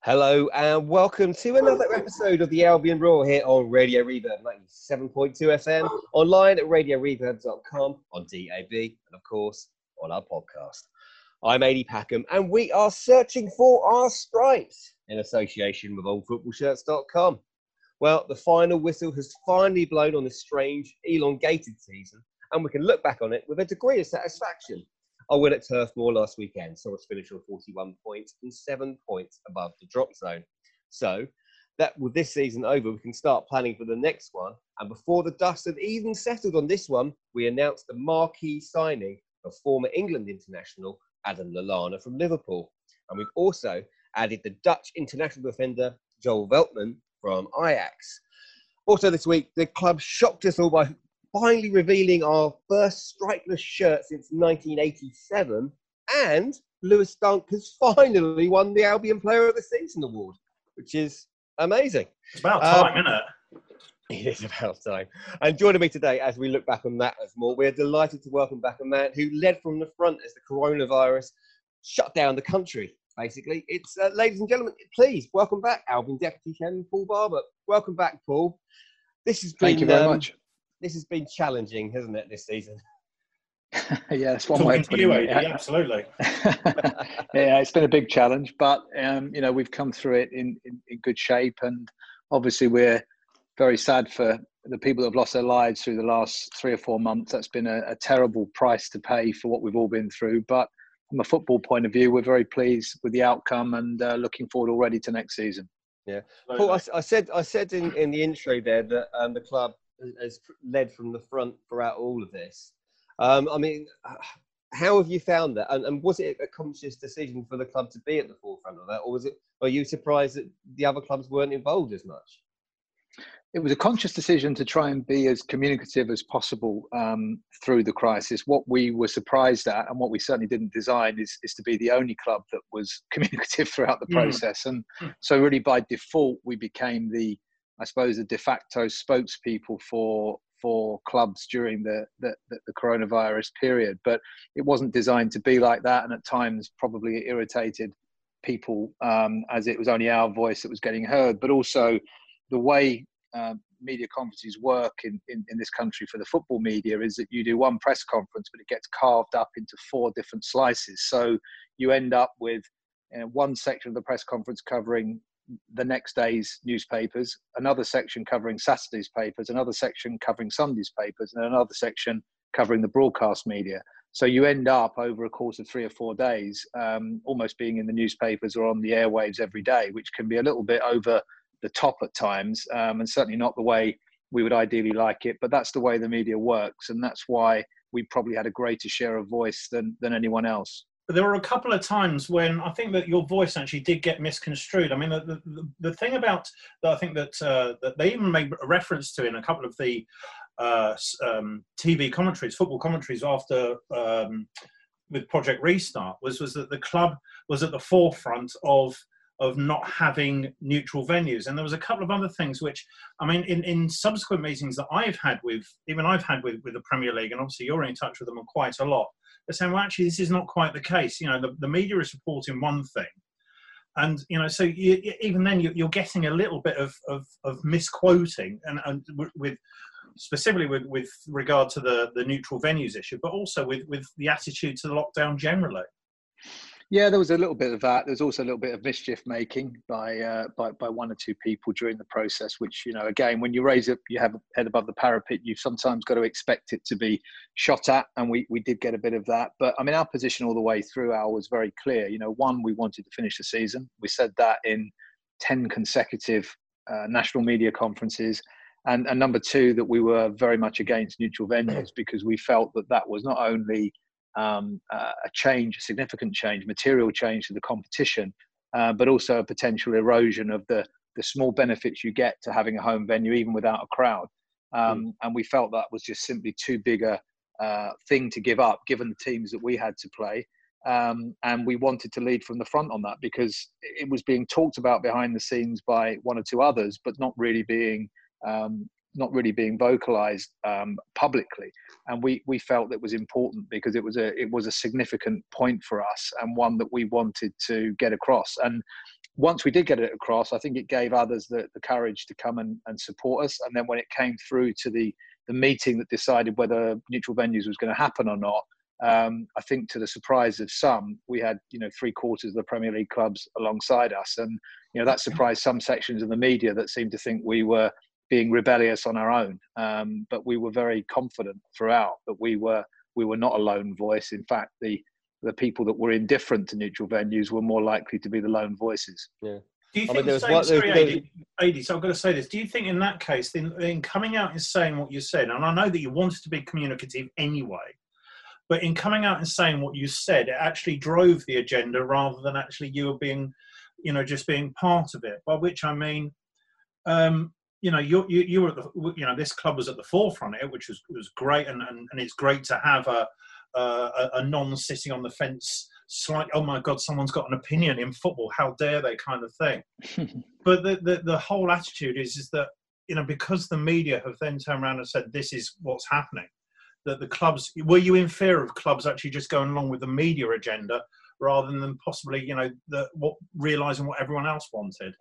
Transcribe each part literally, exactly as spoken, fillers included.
Hello and welcome to another episode of the Albion Roar here on Radio Reverb ninety-seven point two F M, online at radio reverb dot com, on D A B, and of course on our podcast. I'm Adi Packham and we are searching for our stripes in association with old football shirts dot com. Well, the final whistle has finally blown on this strange, elongated season, and we can look back on it with a degree of satisfaction. Our win at Turf Moor last weekend saw us finish on forty-one points and seven points above the drop zone. So, that with this season over, we can start planning for the next one. And before the dust had even settled on this one, we announced the marquee signing of former England international Adam Lallana from Liverpool. And we've also added the Dutch international defender Joel Veltman from Ajax. Also this week, the club shocked us all by finally revealing our first stripeless shirt since nineteen eighty-seven, and Lewis Dunk has finally won the Albion Player of the Season award, which is amazing. It's about time, um, isn't it? It is about time. And joining me today as we look back on that as more, we're delighted to welcome back a man who led from the front as the coronavirus shut down the country, basically. It's, uh, ladies and gentlemen, please welcome back Albion Deputy Chairman Paul Barber. Welcome back, Paul. This has been, Thank you very um, much. This has been challenging, hasn't it, this season? Yeah, that's one way of Talking to putting you, it. Adi, absolutely. Yeah, it's been a big challenge, but um, you know, we've come through it in, in, in good shape, and obviously we're very sad for the people that have lost their lives through the last three or four months. That's been a, a terrible price to pay for what we've all been through. But from a football point of view, we're very pleased with the outcome and uh, looking forward already to next season. Yeah, Paul, I, I said I said in, in the intro there that um, the club has led from the front throughout all of this. Um, I mean, how have you found that? And, and was it a conscious decision for the club to be at the forefront of that, or was it? Are you surprised that the other clubs weren't involved as much? It was a conscious decision to try and be as communicative as possible um, through the crisis. What we were surprised at, and what we certainly didn't design, is, is to be the only club that was communicative throughout the process. Mm. And so really by default, we became the, I suppose, the de facto spokespeople for for clubs during the, the, the coronavirus period. But it wasn't designed to be like that. And at times probably it irritated people um, as it was only our voice that was getting heard. But also the way Uh, media conferences work in, in, in this country for the football media is that you do one press conference, but it gets carved up into four different slices. So you end up with you know, one section of the press conference covering the next day's newspapers, another section covering Saturday's papers, another section covering Sunday's papers, and another section covering the broadcast media. So you end up over a course of three or four days um, almost being in the newspapers or on the airwaves every day, which can be a little bit over the top at times, um, and certainly not the way we would ideally like it. But that's the way the media works, and that's why we probably had a greater share of voice than than anyone else. But there were a couple of times when I think that your voice actually did get misconstrued. I mean, the the, the thing about that I think that uh, that they even made a reference to in a couple of the uh, um, T V commentaries, football commentaries after um, with Project Restart was was that the club was at the forefront of of not having neutral venues. And there was a couple of other things which, I mean, in, in subsequent meetings that I've had with, even I've had with, with the Premier League, and obviously you're in touch with them quite a lot, they're saying, well, actually, this is not quite the case. You know, the, the media is reporting one thing. And, you know, so you, even then you, you're getting a little bit of, of, of misquoting and, and with, specifically with, with regard to the, the neutral venues issue, but also with, with the attitude to the lockdown generally. Yeah, there was a little bit of that. There's also a little bit of mischief making by, uh, by by one or two people during the process, which, you know, again, when you raise up, you have a head above the parapet, you've sometimes got to expect it to be shot at. And we, we did get a bit of that. But I mean, our position all the way through, Al, was very clear. You know, one, we wanted to finish the season. We said that in ten consecutive uh, national media conferences. And, and number two, that we were very much against neutral venues because we felt that that was not only Um, uh, a change, a significant change, material change to the competition, uh, but also a potential erosion of the the small benefits you get to having a home venue, even without a crowd. Um, mm. And we felt that was just simply too big a uh, thing to give up, given the teams that we had to play. Um, and we wanted to lead from the front on that because it was being talked about behind the scenes by one or two others, but not really being um, not really being vocalized um, publicly. And we, we felt it was important because it was a, it was a significant point for us and one that we wanted to get across. And once we did get it across, I think it gave others the, the courage to come and, and support us. And then when it came through to the, the meeting that decided whether neutral venues was going to happen or not, um, I think to the surprise of some, we had, you know, three quarters of the Premier League clubs alongside us. And, you know, that surprised some sections of the media that seemed to think we were being rebellious on our own. Um, but we were very confident throughout that we were we were not a lone voice. In fact, the the people that were indifferent to neutral venues were more likely to be the lone voices. Yeah. Do you I think, mean, there was saying, one, sorry, there was, Adi, Adi, so I've got to say this, do you think in that case, in, in coming out and saying what you said, and I know that you wanted to be communicative anyway, but in coming out and saying what you said, it actually drove the agenda rather than actually you were being, you know, just being part of it, by which I mean, um, you know, you you you were at the, you know, this club was at the forefront of it, which was was great, and and, and it's great to have a a, a non sitting on the fence, slight, oh my God, someone's got an opinion in football, how dare they, kind of thing. But the, the the whole attitude is is that, you know, because the media have then turned around and said this is what's happening, that the clubs, were you in fear of clubs actually just going along with the media agenda rather than possibly, you know, the what realising what everyone else wanted?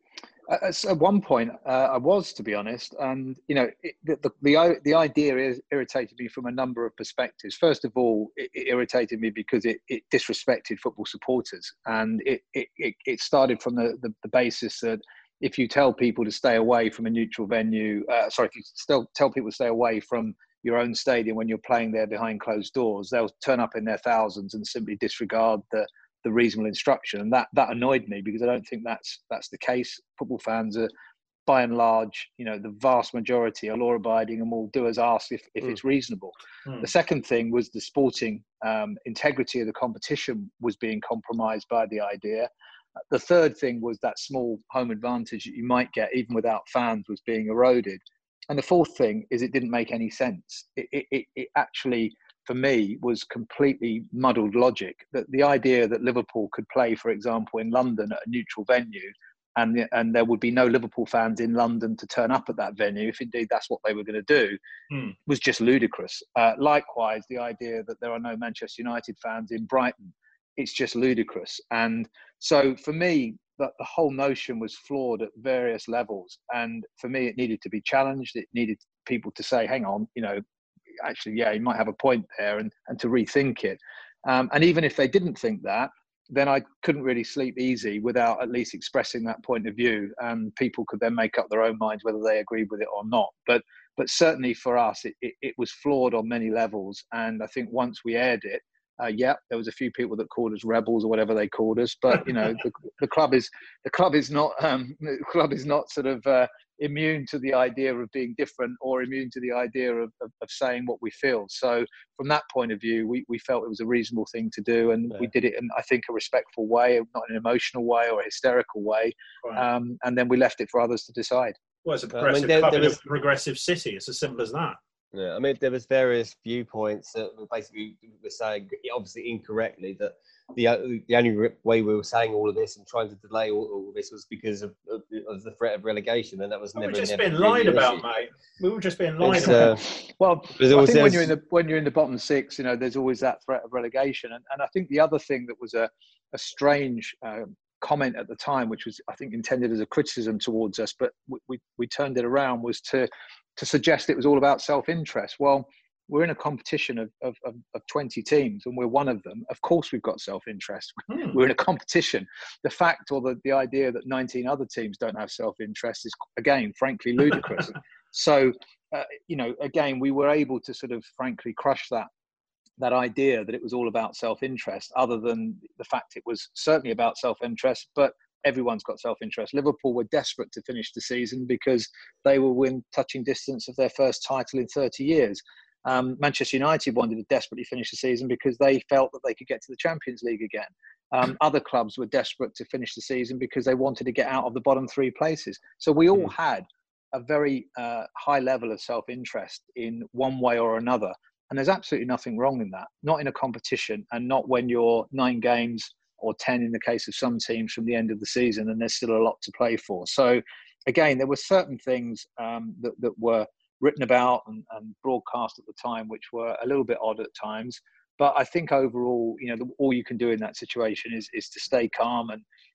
At, at one point, uh, I was, to be honest, and you know, it, the, the the the idea is irritated me from a number of perspectives. First of all, it, it irritated me because it, it disrespected football supporters, and it it, it started from the, the, the basis that if you tell people to stay away from a neutral venue, uh, sorry, if you still tell people to stay away from your own stadium when you're playing there behind closed doors, they'll turn up in their thousands and simply disregard the the reasonable instruction. And that that annoyed me because I don't think that's that's the case. Football fans are, by and large, you know, the vast majority are law abiding and will do as asked if, if mm. it's reasonable. Mm. The second thing was the sporting um, integrity of the competition was being compromised by the idea. The third thing was that small home advantage that you might get even without fans was being eroded. And the fourth thing is it didn't make any sense. It, it, it actually, for me, was completely muddled logic. That the idea that Liverpool could play, for example, in London at a neutral venue, and the, and there would be no Liverpool fans in London to turn up at that venue, if indeed that's what they were going to do, mm. was just ludicrous. Uh, likewise, the idea that there are no Manchester United fans in Brighton, it's just ludicrous. And so for me, the, the whole notion was flawed at various levels. And for me, it needed to be challenged. It needed people to say, hang on, you know, actually, yeah, you might have a point there, and, and to rethink it. Um, and even if they didn't think that, then I couldn't really sleep easy without at least expressing that point of view. And people could then make up their own minds whether they agreed with it or not. But but certainly for us, it, it, it was flawed on many levels. And I think once we aired it, uh, yeah, there was a few people that called us rebels or whatever they called us. But you know, the, the club is the club is not um, the club is not sort of uh, immune to the idea of being different or immune to the idea of, of, of saying what we feel. So from that point of view, we, we felt it was a reasonable thing to do, and yeah. we did it in, I think, a respectful way, not in an emotional way or a hysterical way. Right. Um, and then we left it for others to decide. Well, it's a progressive I mean, there, club there was, in a progressive city. It's as simple as that. Yeah, I mean, there was various viewpoints that were basically were saying, obviously incorrectly, that the the only way we were saying all of this and trying to delay all, all of this was because of, of, of the threat of relegation, and that was we never. We were just never being really lied about, mate. We were just being lied it's, about. Uh, well, I think when you're in the when you're in the bottom six, you know, there's always that threat of relegation, and and I think the other thing that was a a strange um, comment at the time, which was I think intended as a criticism towards us, but we we, we turned it around, was to to suggest it was all about self-interest. Well, we're in a competition of, of, of, of twenty teams and we're one of them. Of course, we've got self-interest. Mm. We're in a competition. The fact or the, the idea that nineteen other teams don't have self-interest is, again, frankly, ludicrous. So, uh, you know, again, we were able to sort of frankly crush that that idea that it was all about self-interest, other than the fact it was certainly about self-interest, but everyone's got self-interest. Liverpool were desperate to finish the season because they were within touching distance of their first title in thirty years. Um, Manchester United wanted to desperately finish the season because they felt that they could get to the Champions League again. Um, other clubs were desperate to finish the season because they wanted to get out of the bottom three places. So we all had a very uh, high level of self-interest in one way or another. And there's absolutely nothing wrong in that. Not in a competition, and not when you're nine games or ten in the case of some teams from the end of the season and there's still a lot to play for. So again, there were certain things um, that, that were written about and, and broadcast at the time, which were a little bit odd at times. But I think overall, you know, the, all you can do in that situation is is to stay calm and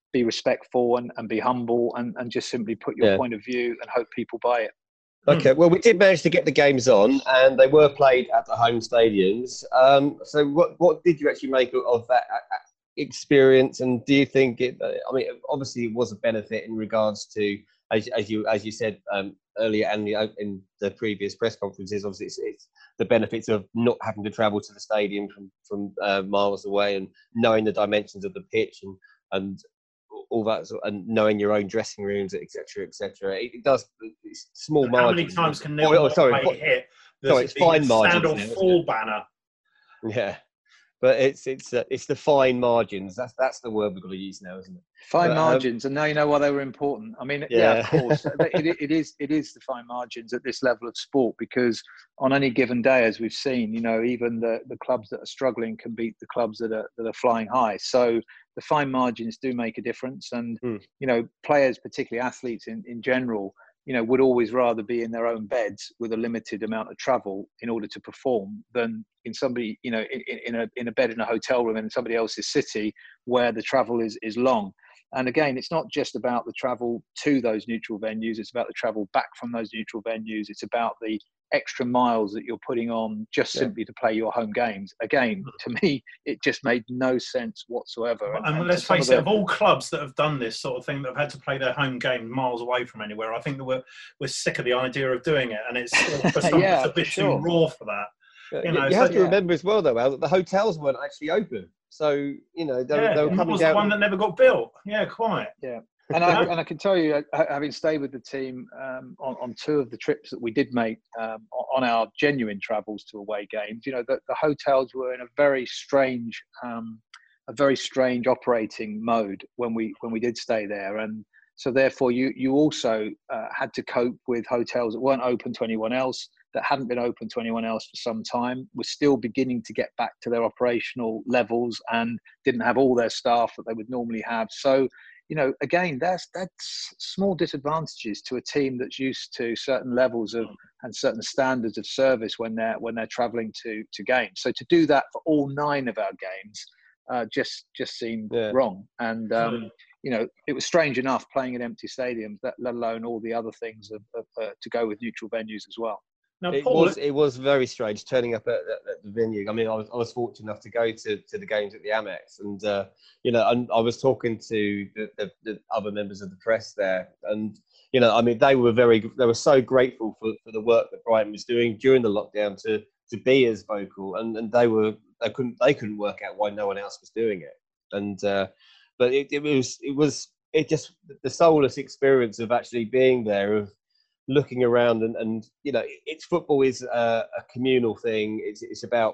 be respectful and, and be humble and, and just simply put your Yeah. point of view and hope people buy it. Okay, well, we did manage to get the games on, and they were played at the home stadiums. Um, so, what what did you actually make of that experience? And do you think it? I mean, obviously, it was a benefit in regards to, as, as you as you said um, earlier, and in the previous press conferences. Obviously, it's, it's the benefits of not having to travel to the stadium from from uh, miles away, and knowing the dimensions of the pitch, and and all that, sort of, and knowing your own dressing rooms, et cetera, et cetera. It, it does it's small How margins. many times can Neil oh, oh, sorry, Morgan hit the, sorry, it's fine the margins stand or now, fall banner? Yeah, but it's it's uh, it's the fine margins. That's that's the word we've got to use now, isn't it? Fine but, margins, um, and now you know why they were important. I mean, yeah, yeah, of course, it, it is it is the fine margins at this level of sport, because on any given day, as we've seen, you know, even the, the clubs that are struggling can beat the clubs that are that are flying high. So the fine margins do make a difference, and mm. you know, players, particularly athletes in, in general, you know, would always rather be in their own beds with a limited amount of travel in order to perform than in somebody, you know, in, in a in a bed in a hotel room in somebody else's city where the travel is is long. And again, it's not just about the travel to those neutral venues. It's about the travel back from those neutral venues. It's about the extra miles that you're putting on just Yeah. simply to play your home games. Again, to me, it just made no sense whatsoever. And, and, and and let's face the, it, of all clubs that have done this sort of thing, that have had to play their home game miles away from anywhere, I think that we're we're sick of the idea of doing it, and it's for some yeah, it's a bit for sure. too raw for that. You, You know, you so, have to yeah. remember as well, though, Al, that the hotels weren't actually open. So you know they, yeah, they were and coming was down. the one that never got built. Yeah, quite. Yeah. And I, and I can tell you, having stayed with the team um, on, on two of the trips that we did make um, on our genuine travels to away games, you know, the, the hotels were in a very strange, um, a very strange operating mode when we when we did stay there, and so therefore you you also uh, had to cope with hotels that weren't open to anyone else, that hadn't been open to anyone else for some time, were still beginning to get back to their operational levels, and didn't have all their staff that they would normally have. So, you know, again, that's that's small disadvantages to a team that's used to certain levels of and certain standards of service when they're when they're travelling to to games. So to do that for all nine of our games uh, just just seemed Yeah. wrong. And um, you know, it was strange enough playing in empty stadiums, that, let alone all the other things of, of, uh, to go with neutral venues as well. Now, It Paul, was it was very strange turning up at, at, at the venue. I mean, I was I was fortunate enough to go to, to the games at the Amex, and uh, you know, and I was talking to the, the, the other members of the press there, and you know, I mean, they were very they were so grateful for, for the work that Brighton was doing during the lockdown to to be as vocal, and, and they were they couldn't they couldn't work out why no one else was doing it, and uh, but it, it was it was it just the soulless experience of actually being there, of looking around, and, and you know, it's football is a, a communal thing. It's it's about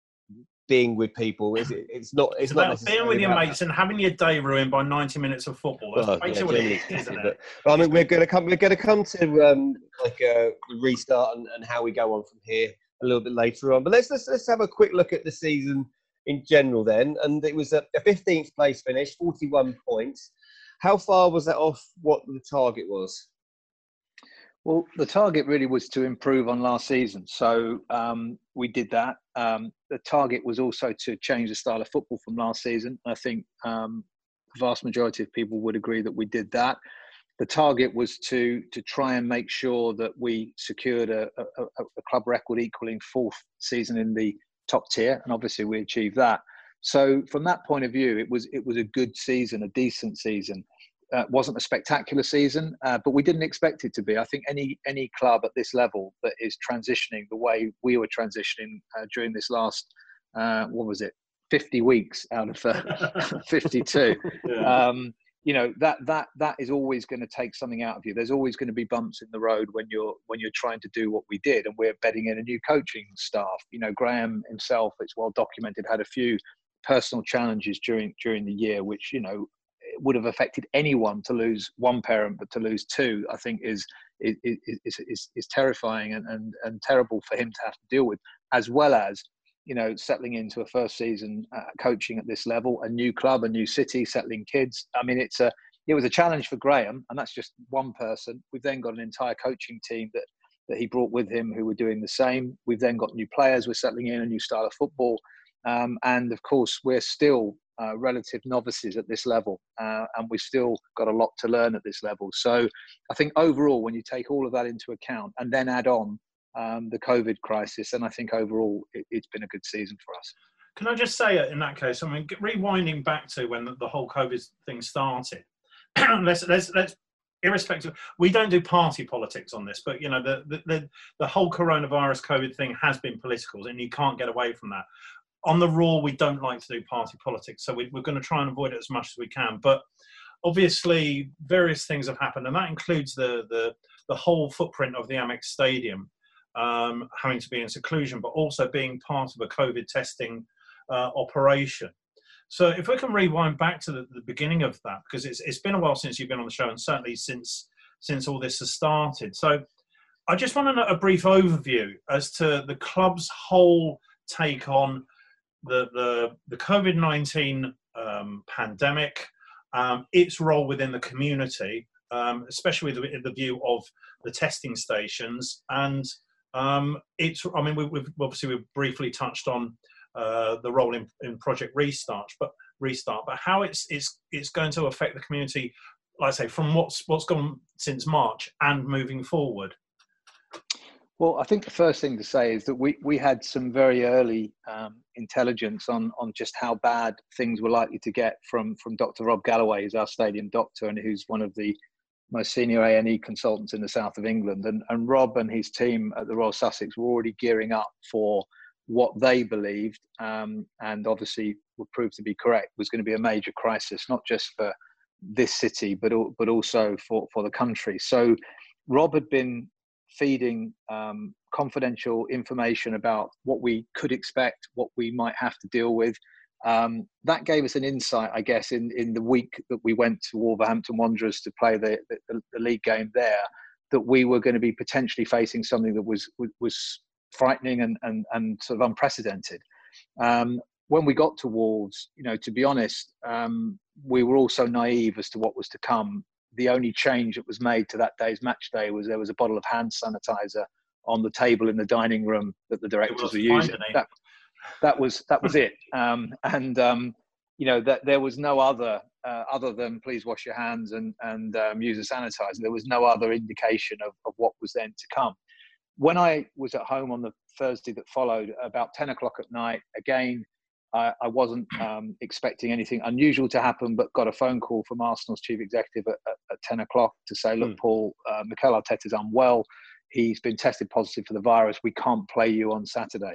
being with people. It's it's not it's, it's not about being with your about, mates and having your day ruined by ninety minutes of football. That's well, basically yeah, what it generally is, isn't but, it? well, I mean, we're going to come we're going to come to um, like a restart and, and how we go on from here a little bit later on. But let's let's let's have a quick look at the season in general then. And it was a, a fifteenth place finish, forty-one points. How far was that off what the target was? Well, the target really was to improve on last season. So um, we did that. Um, the target was also to change the style of football from last season. I think um, the vast majority of people would agree that we did that. The target was to to try and make sure that we secured a, a, a club record equaling fourth season in the top tier. And obviously we achieved that. So from that point of view, it was it was a good season, a decent season. Uh, wasn't a spectacular season, uh, but we didn't expect it to be. I think any any club at this level that is transitioning the way we were transitioning uh, during this last, uh, what was it, fifty weeks out of uh, fifty-two, Yeah. um, you know, that that that is always going to take something out of you. There's always going to be bumps in the road when you're when you're trying to do what we did, and we're bedding in a new coaching staff. You know, Graham himself, it's well documented, had a few personal challenges during during the year, which, you know, would have affected anyone. To lose one parent, but to lose two, I think is is is is, is terrifying and, and and terrible for him to have to deal with, as well as, you know, settling into a first season uh, coaching at this level, a new club, a new city, settling kids. I mean, it's a it was a challenge for Graham, and that's just one person. We've then got an entire coaching team that that he brought with him who were doing the same. We've then got new players. We're settling in a new style of football. Um, and of course, we're still uh, relative novices at this level, uh, and we've still got a lot to learn at this level. So I think overall, when you take all of that into account and then add on um, the COVID crisis, then I think overall it, it's been a good season for us. Can I just say, in that case, I mean, rewinding back to when the, the whole COVID thing started, let's let's let's irrespective, we don't do party politics on this, but you know, the the the, the whole coronavirus COVID thing has been political, and you can't get away from that. On the Raw, we don't like to do party politics, so we, we're going to try and avoid it as much as we can. But obviously, various things have happened, and that includes the the the whole footprint of the Amex Stadium um, having to be in seclusion, but also being part of a COVID testing uh, operation. So if we can rewind back to the, the beginning of that, because it's it's been a while since you've been on the show, and certainly since since all this has started. So I just want to know a brief overview as to the club's whole take on the the, the COVID nineteen um, pandemic, um, its role within the community, um, especially with the, the view of the testing stations, and um, it's. I mean, we, we've obviously we've briefly touched on Uh, the role in, in Project Restart, but restart, but how it's it's it's going to affect the community, like I say, from what's what's gone since March and moving forward. Well, I think the first thing to say is that we we had some very early um, intelligence on on just how bad things were likely to get from from Doctor Rob Galloway, who's our stadium doctor and who's one of the most senior A and E consultants in the south of England. And and Rob and his team at the Royal Sussex were already gearing up for what they believed, um, and obviously would prove to be correct, was going to be a major crisis, not just for this city, but but also for, for the country. So Rob had been feeding um, confidential information about what we could expect, what we might have to deal with. Um, that gave us an insight, I guess, in, in the week that we went to Wolverhampton Wanderers to play the, the, the league game there, that we were going to be potentially facing something that was was frightening and, and, and sort of unprecedented. Um, when we got to Wolves, you know, to be honest, um, we were all so naive as to what was to come. The only change that was made to that day's match day was there was a bottle of hand sanitizer on the table in the dining room that the directors were using. That, that was that was it. Um, and um, you know, that there was no other uh, other than please wash your hands and and um, use a sanitizer. There was no other indication of, of what was then to come. When I was at home on the Thursday that followed, about ten o'clock at night, again, I, I wasn't um, expecting anything unusual to happen, but got a phone call from Arsenal's chief executive at, at, at ten o'clock to say, look, mm. Paul, uh, Mikel Arteta's unwell. He's been tested positive for the virus. We can't play you on Saturday.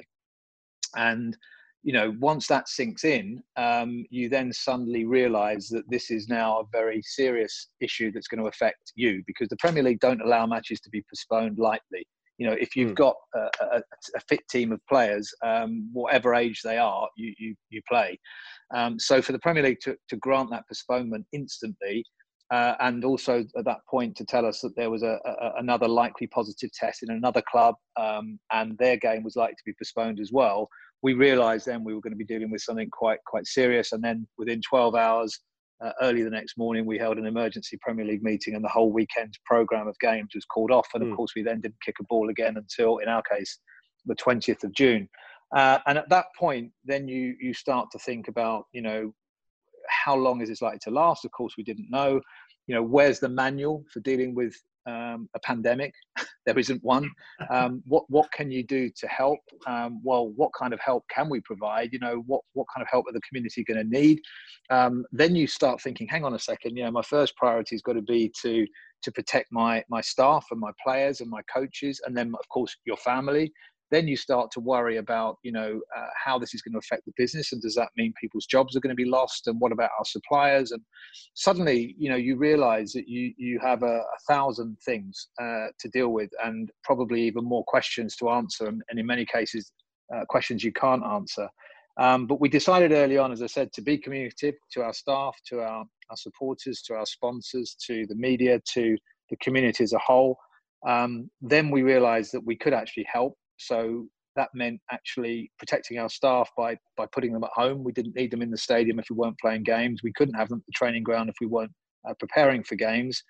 And, you know, once that sinks in, um, you then suddenly realise that this is now a very serious issue that's going to affect you, because the Premier League don't allow matches to be postponed lightly. You know, if you've got a, a, a fit team of players, um, whatever age they are, you you, you play. Um, so for the Premier League to, to grant that postponement instantly, uh, and also at that point to tell us that there was a, a, another likely positive test in another club, um, and their game was likely to be postponed as well, we realised then we were going to be dealing with something quite quite serious. And then within twelve hours, Uh, early the next morning, we held an emergency Premier League meeting, and the whole weekend's programme of games was called off. And of mm. course, we then didn't kick a ball again until, in our case, the twentieth of June. Uh, and at that point, then you you start to think about, you know, how long is this likely to last? Of course, we didn't know. You know, where's the manual for dealing with um, a pandemic? There isn't one. Um, what what can you do to help? Um, well, what kind of help can we provide? You know, what what kind of help are the community going to need? Um, then you start thinking, hang on a second. You know, my first priority has got to be to to protect my my staff and my players and my coaches, and then of course your family. Then you start to worry about, you know, uh, how this is going to affect the business, and does that mean people's jobs are going to be lost? And what about our suppliers? And suddenly, you know, you realise that you you have a, a thousand things uh, to deal with, and probably even more questions to answer, and, and in many cases, uh, questions you can't answer. Um, but we decided early on, as I said, to be communicative to our staff, to our, our supporters, to our sponsors, to the media, to the community as a whole. Um, then we realised that we could actually help. So that meant actually protecting our staff by by putting them at home. We didn't need them in the stadium if we weren't playing games. We couldn't have them at the training ground if we weren't uh, preparing for games.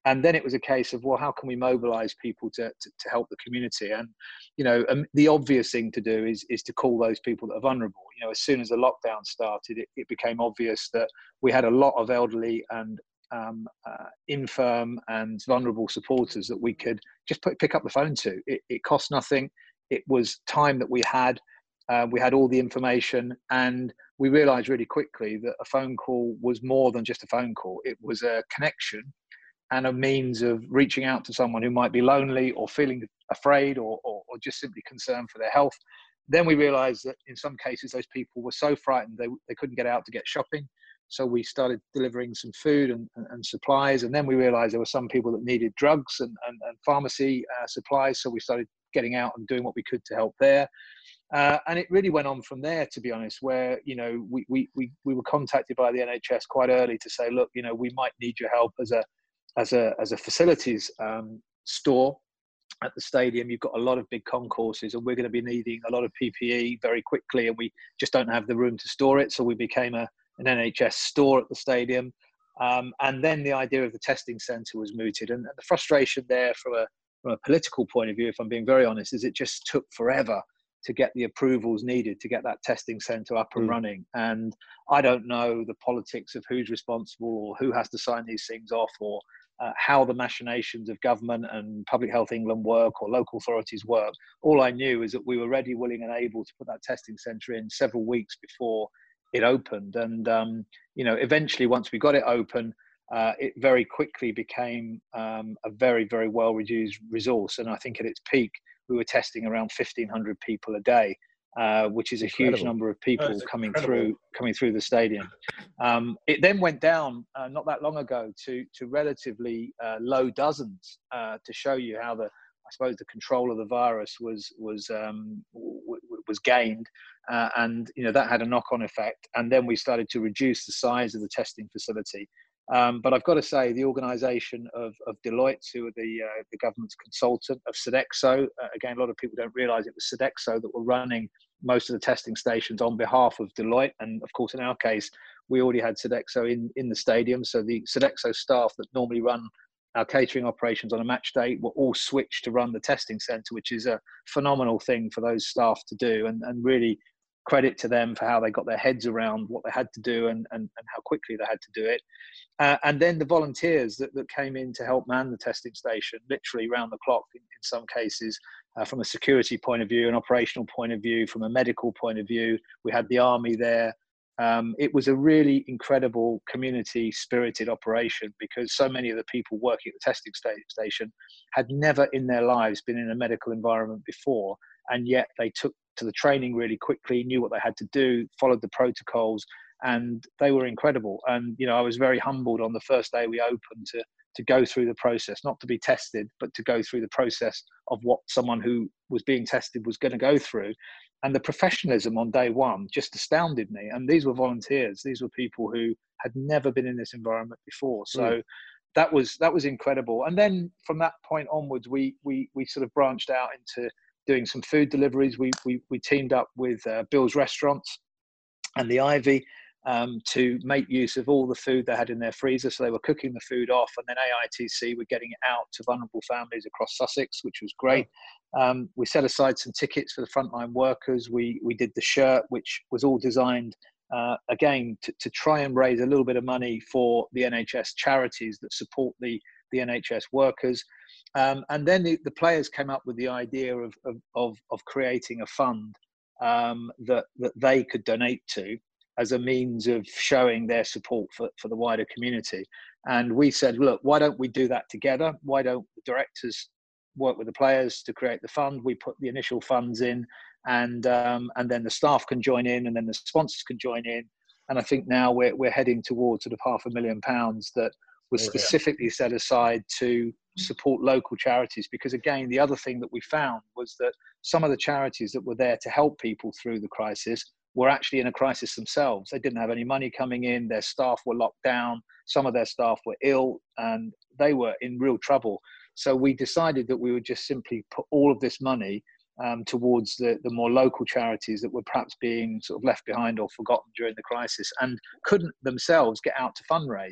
And then it was a case of, well, how can we mobilize people to, to, to help the community? And, you know, um, the obvious thing to do is, is to call those people that are vulnerable. You know, as soon as the lockdown started, it, it became obvious that we had a lot of elderly and um, uh, infirm and vulnerable supporters that we could just put, pick up the phone to. It, it cost nothing. It was time that we had. Uh, we had all the information, and we realized really quickly that a phone call was more than just a phone call. It was a connection and a means of reaching out to someone who might be lonely or feeling afraid or, or, or just simply concerned for their health. Then we realized that in some cases, those people were so frightened they, they couldn't get out to get shopping. So we started delivering some food and, and, and supplies. And then we realized there were some people that needed drugs and, and, and pharmacy uh, supplies. So we started getting out and doing what we could to help there. Uh, and it really went on from there, to be honest, where, you know, we, we, we, we were contacted by the N H S quite early to say, look, you know, we might need your help as a, as a, as a facilities um, store at the stadium. You've got a lot of big concourses, and we're going to be needing a lot of P P E very quickly, and we just don't have the room to store it. So we became a, an N H S store at the stadium. Um, and then the idea of the testing centre was mooted. And, and the frustration there from a, from a political point of view, if I'm being very honest, is it just took forever to get the approvals needed to get that testing centre up and mm. running. And I don't know the politics of who's responsible or who has to sign these things off, or uh, how the machinations of government and Public Health England work or local authorities work. All I knew is that we were ready, willing and able to put that testing centre in several weeks before it opened. And, um, you know, eventually once we got it open, uh, it very quickly became um, a very, very well-reduced resource. And I think at its peak, we were testing around fifteen hundred people a day, uh, which is a incredible. huge number of people coming incredible. through coming through the stadium. Um, it then went down uh, not that long ago to to relatively uh, low dozens, uh, to show you how the I suppose the control of the virus was was um, w- was gained, uh, and you know that had a knock-on effect. And then we started to reduce the size of the testing facility. Um, but I've got to say, the organisation of, of Deloitte, who are the uh, the government's consultant, of Sodexo, uh, again, a lot of people don't realise it was Sodexo that were running most of the testing stations on behalf of Deloitte. And of course, in our case, we already had Sodexo in, in the stadium. So the Sodexo staff that normally run our catering operations on a match day were all switched to run the testing centre, which is a phenomenal thing for those staff to do, and, and really credit to them for how they got their heads around what they had to do and, and, and how quickly they had to do it. Uh, and then the volunteers that, that came in to help man the testing station, literally round the clock in, in some cases, uh, from a security point of view, an operational point of view, from a medical point of view. We had the army there. Um, it was a really incredible community spirited operation, because so many of the people working at the testing sta- station had never in their lives been in a medical environment before. And yet they took to the training really quickly, knew what they had to do, followed the protocols, and they were incredible. And, you know, I was very humbled on the first day we opened to, to go through the process, not to be tested, but to go through the process of what someone who was being tested was going to go through. And the professionalism on day one just astounded me. And these were volunteers. These were people who had never been in this environment before. So mm. that was, that was incredible. And then from that point onwards, we, we, we sort of branched out into doing some food deliveries. We, we, we teamed up with uh, Bill's Restaurants and the Ivy um, to make use of all the food they had in their freezer. So they were cooking the food off, and then A I T C were getting it out to vulnerable families across Sussex, which was great. Um, we set aside some tickets for the frontline workers. We, we did the shirt, which was all designed, uh, again, to, to try and raise a little bit of money for the N H S charities that support the, the N H S workers. Um, and then the, the players came up with the idea of, of, of, of creating a fund um, that, that they could donate to as a means of showing their support for, for the wider community. And we said, look, why don't we do that together? Why don't the directors work with the players to create the fund? We put the initial funds in, and um, and then the staff can join in, and then the sponsors can join in. And I think now we're, we're heading towards sort of half a million pounds that was specifically set aside to support local charities. Because again, the other thing that we found was that some of the charities that were there to help people through the crisis were actually in a crisis themselves. They didn't have any money coming in, their staff were locked down, some of their staff were ill, and they were in real trouble. So we decided that we would just simply put all of this money um, towards the, the more local charities that were perhaps being sort of left behind or forgotten during the crisis and couldn't themselves get out to fundraise.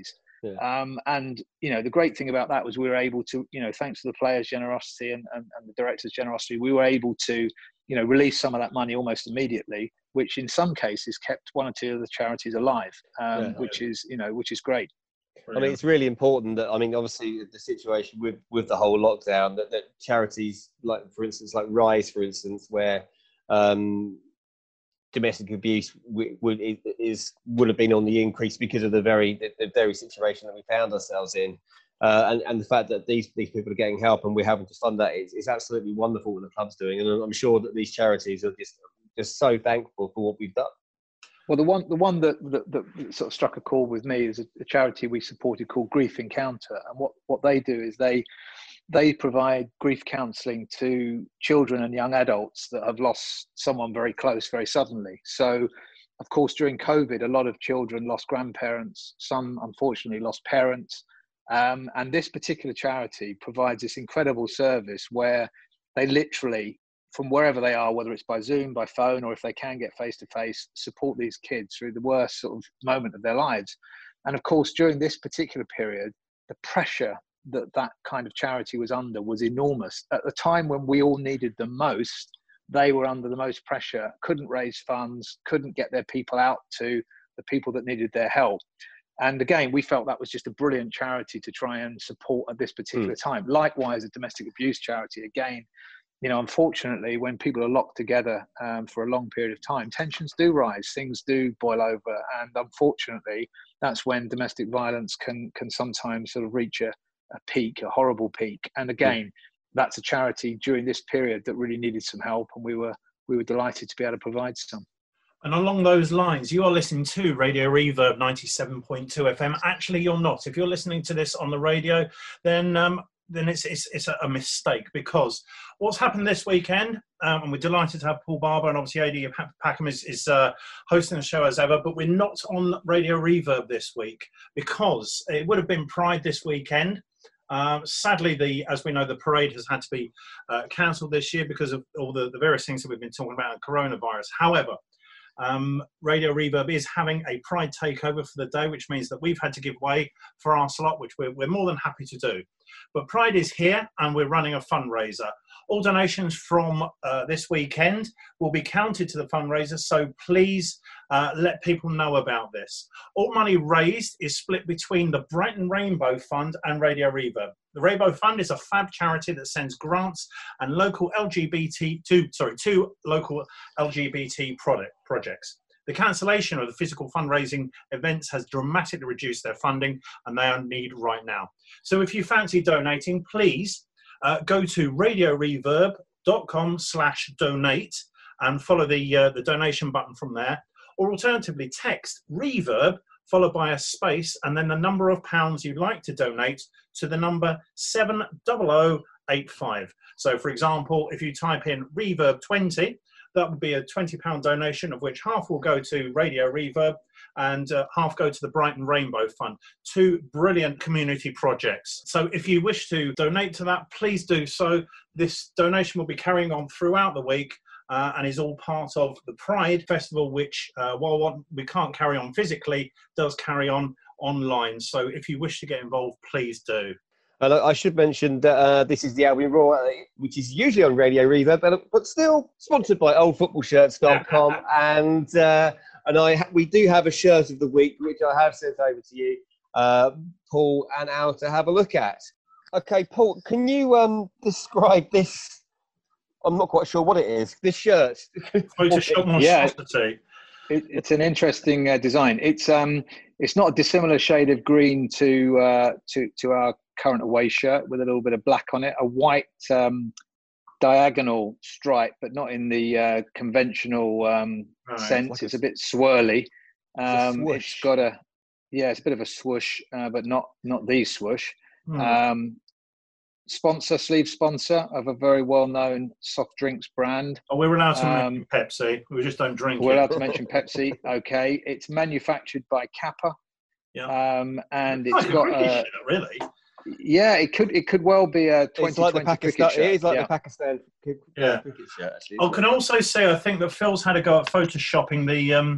Yeah. Um, and, you know, the great thing about that was we were able to, you know, thanks to the players' generosity and, and, and the directors' generosity, we were able to, you know, release some of that money almost immediately, which in some cases kept one or two of the charities alive, um, yeah. which is, you know, which is great. I mean, it's really important that, I mean, obviously the situation with, with the whole lockdown, that, that charities, like, for instance, like Rise, for instance, where um, domestic abuse w- would, is, would have been on the increase because of the very, the, the very situation that we found ourselves in. Uh, and, and the fact that these, these people are getting help and we're having to fund that is, is absolutely wonderful what the club's doing. And I'm sure that these charities are just, just so thankful for what we've done. Well, the one the one that, that, that sort of struck a chord with me is a, a charity we supported called Grief Encounter, and what, what they do is they they provide grief counselling to children and young adults that have lost someone very close very suddenly. So, of course, during COVID, a lot of children lost grandparents, some unfortunately lost parents, um, and this particular charity provides this incredible service where they literally, from wherever they are, whether it's by Zoom, by phone, or if they can get face-to-face, support these kids through the worst sort of moment of their lives. And of course, during this particular period, the pressure that that kind of charity was under was enormous. At the time when we all needed them most, they were under the most pressure, couldn't raise funds, couldn't get their people out to the people that needed their help. And again, we felt that was just a brilliant charity to try and support at this particular mm. time. Likewise, a domestic abuse charity, again, you know, unfortunately, when people are locked together um, for a long period of time, tensions do rise, things do boil over. And unfortunately, that's when domestic violence can can sometimes sort of reach a, a peak, a horrible peak. And again, that's a charity during this period that really needed some help. And we were we were delighted to be able to provide some. And along those lines, you are listening to Radio Reverb ninety-seven point two F M. Actually, you're not. If you're listening to this on the radio, then... Um, then it's it's, it's a mistake, because what's happened this weekend, um, and we're delighted to have Paul Barber, and obviously A D Packham is, is uh, hosting the show as ever, but we're not on Radio Reverb this week because it would have been Pride this weekend. Uh, sadly, the as we know, the parade has had to be uh, cancelled this year because of all the, the various things that we've been talking about in coronavirus. However, Um, Radio Reverb is having a Pride takeover for the day, which means that we've had to give way for our slot, which we're, we're more than happy to do. But Pride is here and we're running a fundraiser. All donations from uh, this weekend will be counted to the fundraiser, so please uh, let people know about this. All money raised is split between the Brighton Rainbow Fund and Radio Reverb. The Rainbow Fund is a fab charity that sends grants and local L G B T to sorry to local L G B T product projects. The cancellation of the physical fundraising events has dramatically reduced their funding, and they are in need right now. So if you fancy donating, please uh, go to radio reverb dot com slash donate and follow the uh, the donation button from there, or alternatively text Reverb followed by a space and then the number of pounds you'd like to donate to the number seven zero zero eight five. So for example, if you type in Reverb twenty, that would be a twenty pound donation, of which half will go to Radio Reverb and uh, half go to the Brighton Rainbow Fund. Two brilliant community projects. So if you wish to donate to that, please do so. This donation will be carrying on throughout the week uh, and is all part of the Pride Festival, which, uh, while we can't carry on physically, does carry on online. So if you wish to get involved, please do. And I should mention that uh, this is the Albion Raw, which is usually on Radio Reverb, but, but still sponsored by old football shirts dot com. and uh, and I ha- we do have a shirt of the week, which I have sent over to you, uh, Paul and Al, to have a look at. Okay, Paul, can you um, describe this? I'm not quite sure what it is. This shirt. Photoshop monstrosity. Yeah, it, it's an interesting uh, design. It's um, it's not a dissimilar shade of green to uh, to to our current away shirt, with a little bit of black on it, a white um, diagonal stripe, but not in the uh, conventional um, right, sense. Like it's a, a bit swirly. Um, it's, it's got a, yeah, it's a bit of a swoosh, uh, but not not the swoosh. Hmm. Um, sponsor, sleeve sponsor of a very well-known soft drinks brand. Oh, we're allowed to um, mention Pepsi. We just don't drink we're it. We're allowed to mention Pepsi. Okay. It's manufactured by Kappa. Yeah. Um, and it's, it's got a uh, shirt, really. Yeah, it could it could well be a twenty twenty like cricket shirt. It is like yeah. the Pakistan yeah. cricket shirt, actually. I can also say I think that Phil's had a go at photoshopping the um,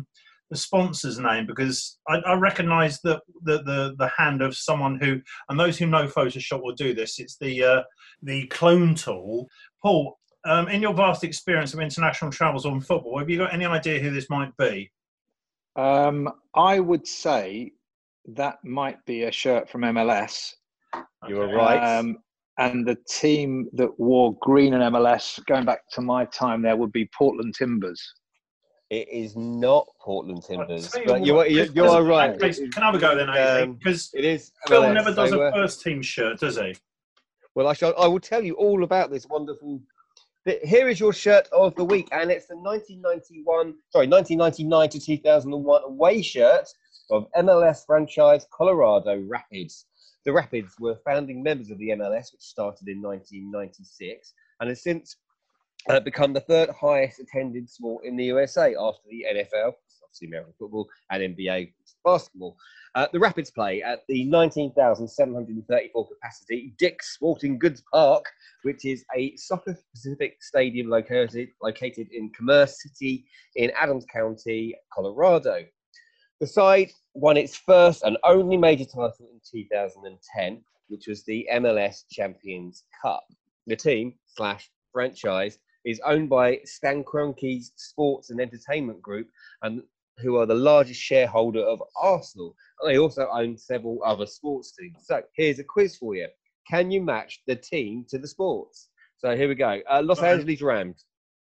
the sponsor's name, because I, I recognise the, the the the hand of someone who, and those who know Photoshop will do this. It's the uh, the clone tool. Paul, um, in your vast experience of international travels on football, have you got any idea who this might be? Um, I would say that might be a shirt from M L S. You were right. Um, and the team that wore green in M L S, going back to my time there, would be Portland Timbers. It is not Portland Timbers, you but you are, you, you are right. Case, can I have a go then, um, because it is Phil M L S, never does so, a uh, first team shirt, does he? Well, I shall. I will tell you all about this wonderful. Here is your shirt of the week, and it's the nineteen ninety-one, sorry, nineteen ninety-nine to two thousand one away shirt of M L S franchise Colorado Rapids. The Rapids were founding members of the M L S, which started in nineteen ninety-six, and has since uh, become the third highest attended sport in the U S A after the N F L, obviously American football, and N B A basketball. Uh, the Rapids play at the nineteen thousand seven hundred thirty-four capacity Dick's Sporting Goods Park, which is a soccer-specific stadium located, located in Commerce City in Adams County, Colorado. The side won its first and only major title in two thousand ten, which was the M L S Champions Cup. The team slash franchise is owned by Stan Kroenke's Sports and Entertainment Group, and who are the largest shareholder of Arsenal. And they also own several other sports teams. So here's a quiz for you. Can you match the team to the sports? So here we go. Uh, Los Right. Angeles Rams.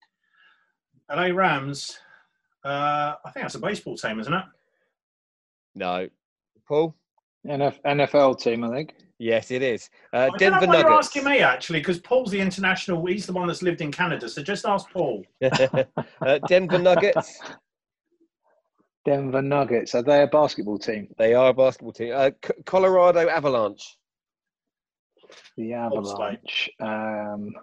L A Rams. Uh, I think that's a baseball team, isn't it? No. Paul? N F L team, I think. Yes, it is. Uh, I Denver don't know why Nuggets. you're asking me, actually, because Paul's the international. He's the one that's lived in Canada, so just ask Paul. uh, Denver Nuggets. Denver Nuggets. Are they a basketball team? They are a basketball team. Uh, C- Colorado Avalanche. The Avalanche. Um,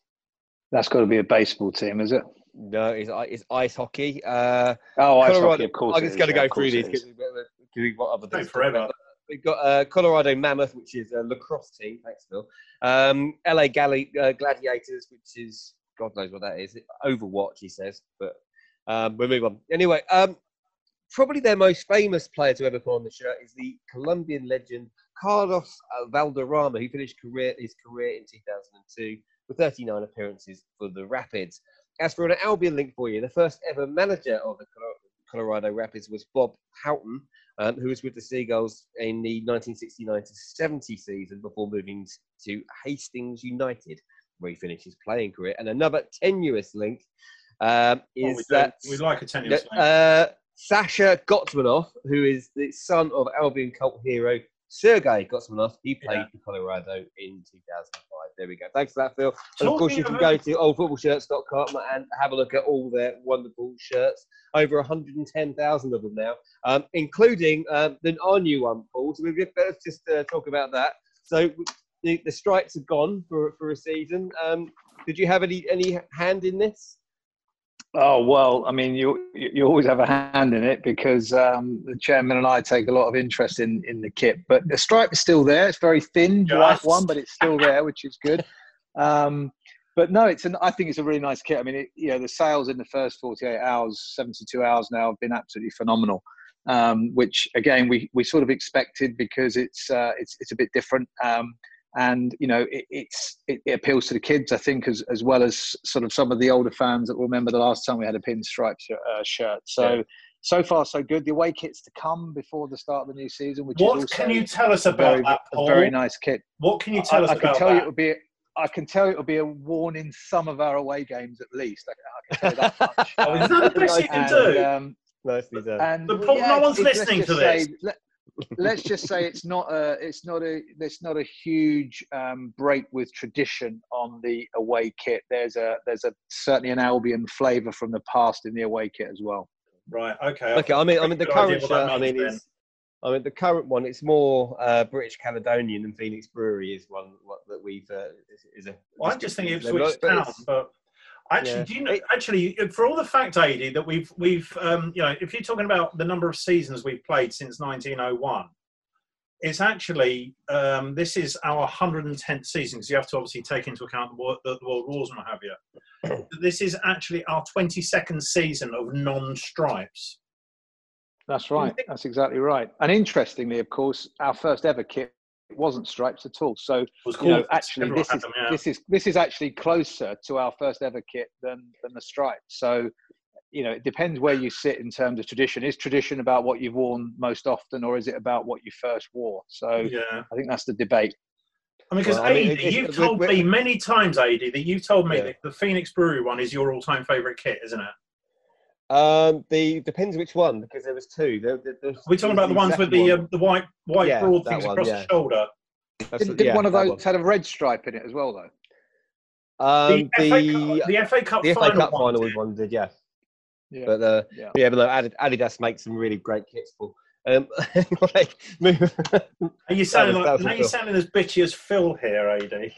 that's got to be a baseball team, is it? No, it's, it's ice hockey. Uh, Oh, ice Colorado, hockey, of course. I'm just going to go through these because we've got other Go things. forever. We've got uh, Colorado Mammoth, which is a lacrosse team. Thanks, Phil. Um, L A Gali- uh, Gladiators, which is, God knows what that is. Overwatch, he says. But um, we'll move on. Anyway, um, probably their most famous player to ever put on the shirt is the Colombian legend Carlos Valderrama, who finished career, his career in two thousand two with thirty-nine appearances for the Rapids. As for an Albion link for you, the first ever manager of the Colorado Rapids was Bob Houghton, um, who was with the Seagulls in the nineteen sixty-nine to seventy season before moving to Hastings United, where he finished his playing career. And another tenuous link um, is Oh, we that we like a tenuous link. uh, Sasha Gotsmanov, who is the son of Albion cult hero Sergei Gotsmanov, he played Yeah. for Colorado in two thousand five. There we go. Thanks for that, Phil. And of Talking course, you can of- go to old football shirts dot com and have a look at all their wonderful shirts. Over one hundred ten thousand of them now, um, including um, the, our new one, Paul. So we've let's just uh, talk about that. So the, the strikes have gone for for a season. Um, did you have any any hand in this? Oh, well, I mean, you you always have a hand in it because um, the chairman and I take a lot of interest in, in the kit. But the stripe is still there. It's very thin, Yes. white one, but it's still there, which is good. Um, but no, it's an. I think it's a really nice kit. I mean, it, you know, the sales in the first forty-eight hours, seventy-two hours now have been absolutely phenomenal. Um, which again, we, we sort of expected because it's uh, it's it's a bit different. Um, And, you know, it, it's, it, it appeals to the kids, I think, as, as well as sort of some of the older fans that remember the last time we had a pinstripe uh, shirt. So, Yeah. so far, so good. The away kit's to come before the start of the new season, which What is also can you tell us a about very, that, a Paul? very nice kit. What can you tell I, us I about can tell that? you it will be. I can tell you it will be a worn in some of our away games at least. I, I can tell you that much. Oh, is that the best you can and, do? Um, Nicely done. and But Paul, yeah, no one's it's- let's listening just to this. say- let, let's just say it's not a it's not a there's not a huge um, break with tradition on the away kit. There's a there's a certainly an Albion flavour from the past in the away kit as well. Right. Okay. Okay, I mean, I mean the Good current idea what that shirt. I means mean, then. is I mean the current one. It's more uh, British Caledonian than Phoenix Brewery is one what, that we've uh, is, is a. Well, I just think description. Ipswich But Town, it's- but actually, yeah. do you know? It- Actually, for all the fact, Adi, that we've we've um, you know, if you're talking about the number of seasons we've played since nineteen oh one, it's actually um, this is our one hundred tenth season because you have to obviously take into account the, war, the, the World Wars and what have you. This is actually our twenty-second season of non-stripes. That's right. That's exactly right. And interestingly, of course, our first ever kit wasn't stripes at all. So, you know, actually, this is them, yeah. this is this is actually closer to our first ever kit than than the stripes. So, you know, it depends where you sit in terms of tradition. Is tradition about what you've worn most often, or is it about what you first wore? So, yeah. I think that's the debate. I mean, because Well, I mean, Adi, it's- you've we're- told we're- me many times, Adi, that you've told me Yeah. that the Phoenix Brewery one is your all-time favourite kit, isn't it? Um, the depends which one, because there was two. There, there, there, We're talking about the ones with the uh, the white white Yeah, broad that things one, across yeah. the shoulder. That's Didn't, the- didn't yeah, one of that those one. had a red stripe in it as well, though? Um, the, F A the Cup, the F A Cup the F A final Cup one final did. was one did, yeah. Yeah. But uh, Yeah. yeah, but no, Adi- Adidas makes some really great kits for. Um, anyway, move- Are you sounding was- like that was now a you're Phil. sounding as bitchy as Phil here, Adi?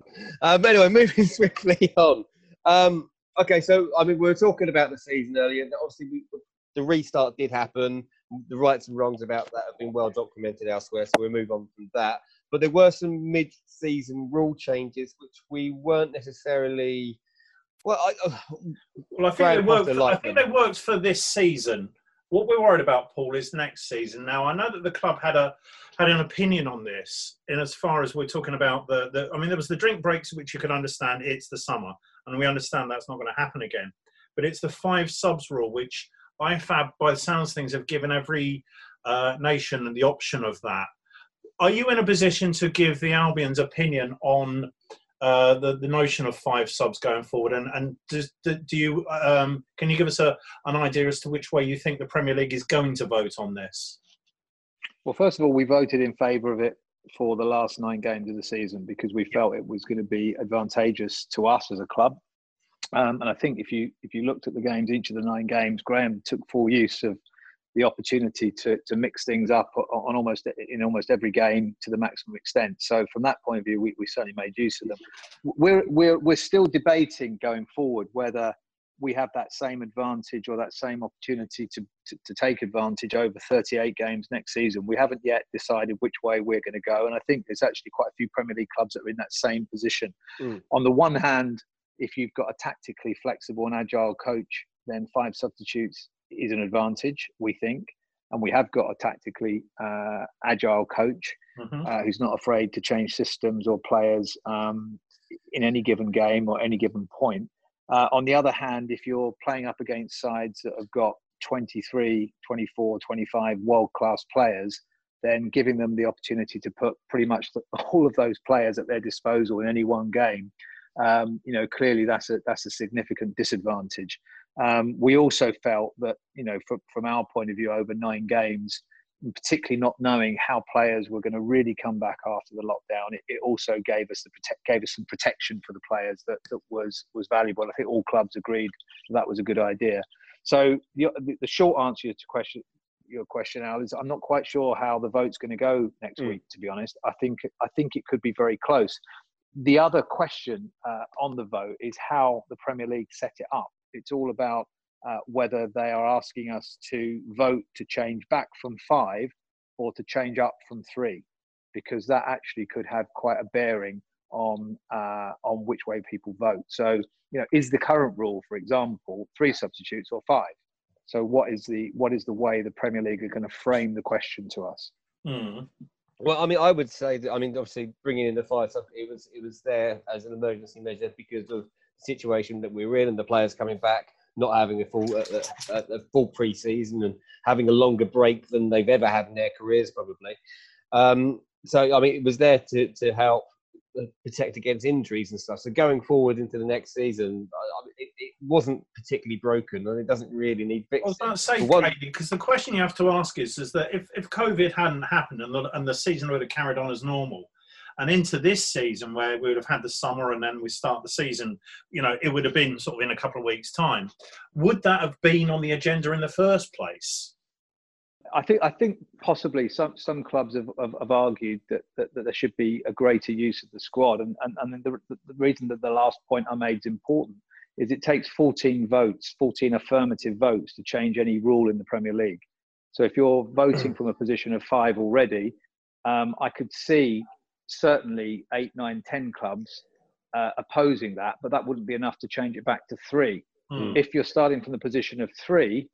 um, anyway, moving swiftly on. Um, okay, so I mean, we were talking about the season earlier. And obviously, we, the restart did happen. The rights and wrongs about that have been well documented elsewhere, so we'll move on from that. But there were some mid-season rule changes which we weren't necessarily. Well, I, uh, Well, I think Graham they worked. Potter For, I liked think them. they worked for this season. What we're worried about, Paul, is next season. Now, I know that the club had a had an opinion on this, in as far as we're talking about the. the I mean, there was the drink breaks, which you could understand. It's the summer, and we understand that's not going to happen again. But it's the five subs rule, which I F A B, by the sounds of things, have given every uh, nation the option of that. Are you in a position to give the Albion's opinion on uh, the the notion of five subs going forward? And and does, do, do you um, can you give us a an idea as to which way you think the Premier League is going to vote on this? Well, first of all, we voted in favour of it for the last nine games of the season because we felt it was going to be advantageous to us as a club. Um, and I think if you if you looked at the games, each of the nine games, Graham took full use of the opportunity to to mix things up on almost in almost every game to the maximum extent. So from that point of view, we, we certainly made use of them. We're we're we're still debating going forward whether we have that same advantage or that same opportunity to, to, to take advantage over thirty-eight games next season. We haven't yet decided which way we're going to go. And I think there's actually quite a few Premier League clubs that are in that same position. Mm. On the one hand, if you've got a tactically flexible and agile coach, then five substitutes is an advantage, we think. And we have got a tactically uh, agile coach Mm-hmm. uh, who's not afraid to change systems or players um, in any given game or any given point. Uh, on the other hand, if you're playing up against sides that have got twenty-three, twenty-four, twenty-five world-class players, then giving them the opportunity to put pretty much the, all of those players at their disposal in any one game, um, you know, clearly that's a that's a significant disadvantage. Um, we also felt that, you know, from, from our point of view over nine games, particularly not knowing how players were going to really come back after the lockdown, it, it also gave us the protect, gave us some protection for the players that, that was was valuable. I think all clubs agreed that was a good idea. So the, the short answer to question, your question, Al, is I'm not quite sure how the vote's going to go next Mm. week. To be honest, I think I think it could be very close. The other question uh, on the vote is how the Premier League set it up. It's all about uh, whether they are asking us to vote to change back from five or to change up from three, because that actually could have quite a bearing on uh, on which way people vote. So, you know, is the current rule, for example, three substitutes or five? So, what is the what is the way the Premier League are going to frame the question to us? Mm. Well, I mean, I would say that. I mean, obviously, bringing in the five stuff, it was it was there as an emergency measure because of the situation that we were in and the players coming back, not having a full a, a, a full pre-season and having a longer break than they've ever had in their careers, probably. Um, so, I mean, it was there to to help protect against injuries and stuff. So, going forward into the next season, I mean, it, it wasn't particularly broken, and it doesn't really need fixing. I was about to say, For one- Katie, because the question you have to ask is, is that if, if COVID hadn't happened and the, and the season would have carried on as normal, and into this season where we would have had the summer and then we start the season, you know, it would have been sort of in a couple of weeks' time. Would that have been on the agenda in the first place? I think I think possibly some, some clubs have, have, have argued that, that, that there should be a greater use of the squad. And, and, and the, the reason that the last point I made is important is it takes fourteen votes, fourteen affirmative votes to change any rule in the Premier League. So if you're voting from a position of five already, um, I could see certainly eight, nine, ten clubs uh, opposing that, but that wouldn't be enough to change it back to three. Mm. If you're starting from the position of three,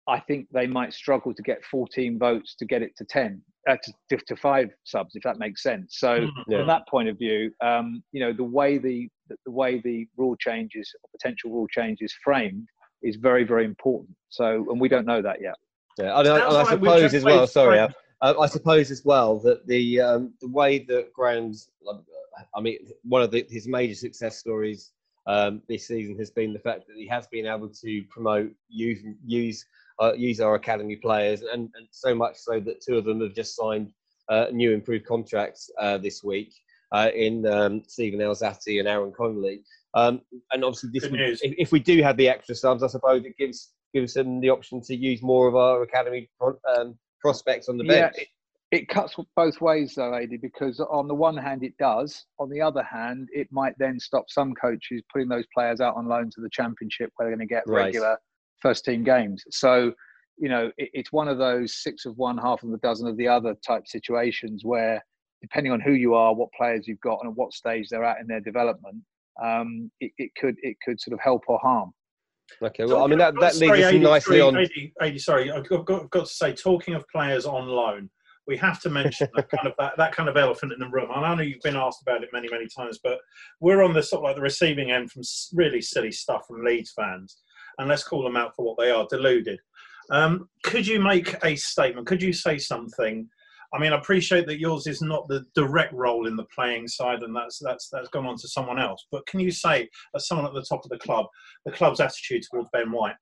I think they might struggle to get fourteen votes to get it to ten, uh, to, to five subs, if that makes sense. So Mm-hmm. from that point of view, um, you know, the way the the way the rule changes or potential rule changes framed is very, very important. So, and we don't know that yet. Yeah, and I, and I suppose as well. Sorry, uh, I suppose as well that the um, the way that Graham's, I mean, one of the, his major success stories um, this season has been the fact that he has been able to promote, use use uh, use our academy players, and, and so much so that two of them have just signed uh, new improved contracts uh, this week uh, in um, Stephen Elzati and Aaron Connolly. Um, and obviously, this would, if, if we do have the extra subs, I suppose it gives gives them the option to use more of our academy um, prospects on the bench. Yeah, it, it cuts both ways though, Adi, because on the one hand it does. On the other hand, it might then stop some coaches putting those players out on loan to the Championship where they're going to get Right. regular first team games. So, you know, it, it's one of those six of one, half of a dozen of the other type situations where, depending on who you are, what players you've got, and at what stage they're at in their development, um, it, it could it could sort of help or harm. Okay, well, I mean, that, that leads us nicely on. eighty, eighty, sorry, I've got, got, got to say, talking of players on loan, we have to mention that kind of that, that kind of elephant in the room. I know you've been asked about it many, many times, but we're on the sort of like the receiving end from really silly stuff from Leeds fans, and let's call them out for what they are, deluded. Um, could you make a statement? Could you say something? I mean, I appreciate that yours is not the direct role in the playing side, and that's that's that's gone on to someone else. But can you say, as someone at the top of the club, the club's attitude towards Ben White?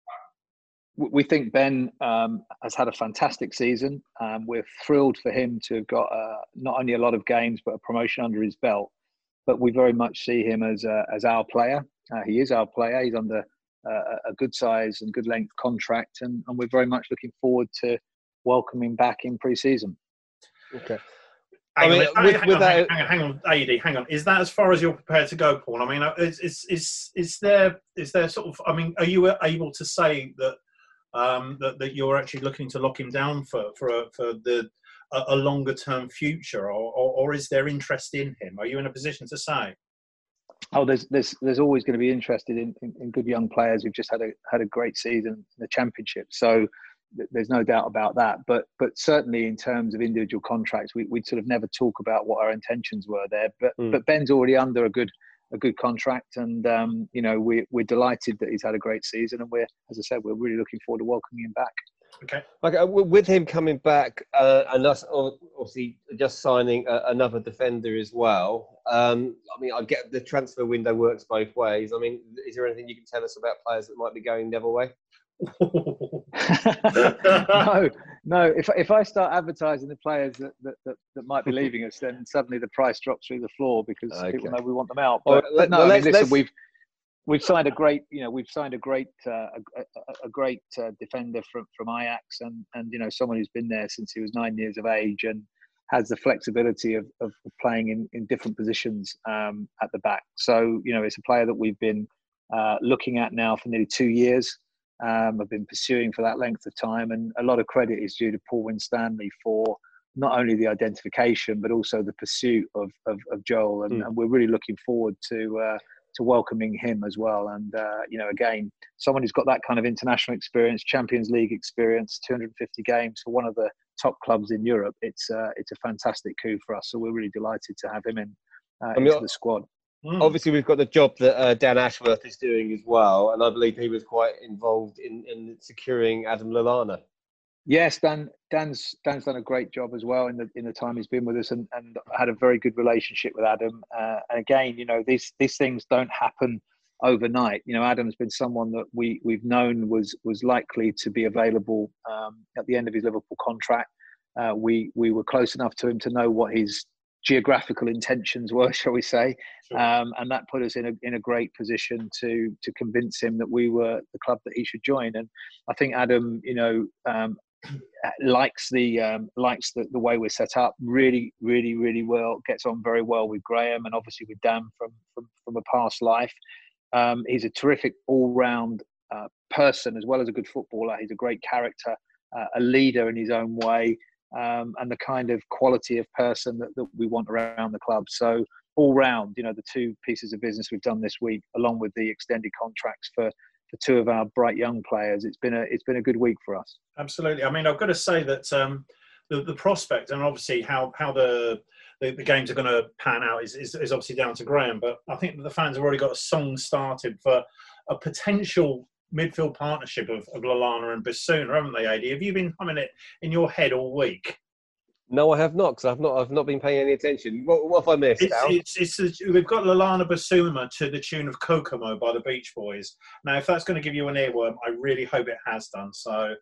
We think Ben um, has had a fantastic season. Um, we're thrilled for him to have got uh, not only a lot of games, but a promotion under his belt. But we very much see him as uh, as our player. Uh, he is our player. He's under uh, a good size and good length contract, and, and we're very much looking forward to welcoming back in pre-season. Okay. Hang I mean, on, with, hang, with on, that, hang on, hang on, A D, hang on. Is that as far as you're prepared to go, Paul? I mean, is is is, is there is there sort of? I mean, are you able to say that um, that that you're actually looking to lock him down for for a, for the a, a longer term future, or, or or is there interest in him? Are you in a position to say? Oh, there's there's there's always going to be interested in, in, in good young players who've just had a had a great season in the Championship. So there's no doubt about that. But but certainly in terms of individual contracts, we we'd sort of never talk about what our intentions were there. But mm. but Ben's already under a good a good contract, and um, you know we we're delighted that he's had a great season, and we're, as I said, we're really looking forward to welcoming him back. Okay. Okay, with him coming back uh, and us obviously just signing a, another defender as well. Um, I mean, I get the transfer window works both ways. I mean, is there anything you can tell us about players that might be going the other way? no, no. If if I start advertising the players that, that, that, that might be leaving us, then suddenly the price drops through the floor because okay. people know we want them out. But, right, but no, well, I mean, listen, we've we've signed a great, you know, we've signed a great uh, a, a, a great uh, defender from from Ajax, and and you know someone who's been there since he was nine years of age and has the flexibility of of playing in in different positions um, at the back. So you know, it's a player that we've been uh, looking at now for nearly two years. Um, I've been pursuing for that length of time, and a lot of credit is due to Paul Winstanley for not only the identification but also the pursuit of of, of Joel, and, mm. and we're really looking forward to uh, to welcoming him as well. And uh, you know, again, someone who's got that kind of international experience, Champions League experience, two hundred fifty games for one of the top clubs in Europe. It's uh, it's a fantastic coup for us. So we're really delighted to have him in uh, I mean, into the squad. Mm. Obviously, we've got the job that uh, Dan Ashworth is doing as well, and I believe he was quite involved in, in securing Adam Lallana. Yes, Dan. Dan's Dan's done a great job as well in the in the time he's been with us, and, and had a very good relationship with Adam. Uh, and again, you know, these these things don't happen overnight. You know, Adam's been someone that we we've known was was likely to be available um, at the end of his Liverpool contract. Uh, we we were close enough to him to know what his geographical intentions were, shall we say, sure. um, and that put us in a in a great position to to convince him that we were the club that he should join. And I think Adam, you know, um, likes the um, likes the, the way we're set up. Really, really, really well. Gets on very well with Graham, and obviously with Dan from from, from a past life. Um, he's a terrific all-round uh, person as well as a good footballer. He's a great character, uh, a leader in his own way. Um, and the kind of quality of person that, that we want around the club. So all round, you know, the two pieces of business we've done this week, along with the extended contracts for for two of our bright young players. It's been a it's been a good week for us. Absolutely. I mean, I've got to say that um, the the prospect and obviously how how the the, the games are going to pan out is, is is obviously down to Graham. But I think that the fans have already got a song started for a potential midfield partnership of, of Lallana and Basuna, haven't they, Adi? Have you been humming it in your head all week? No, I have not, because I've not I've not been paying any attention. What, what have I missed, It's, Al? it's, it's, it's, we've got Lallana Basuma to the tune of Kokomo by the Beach Boys. Now, if that's going to give you an earworm, I really hope it has done so.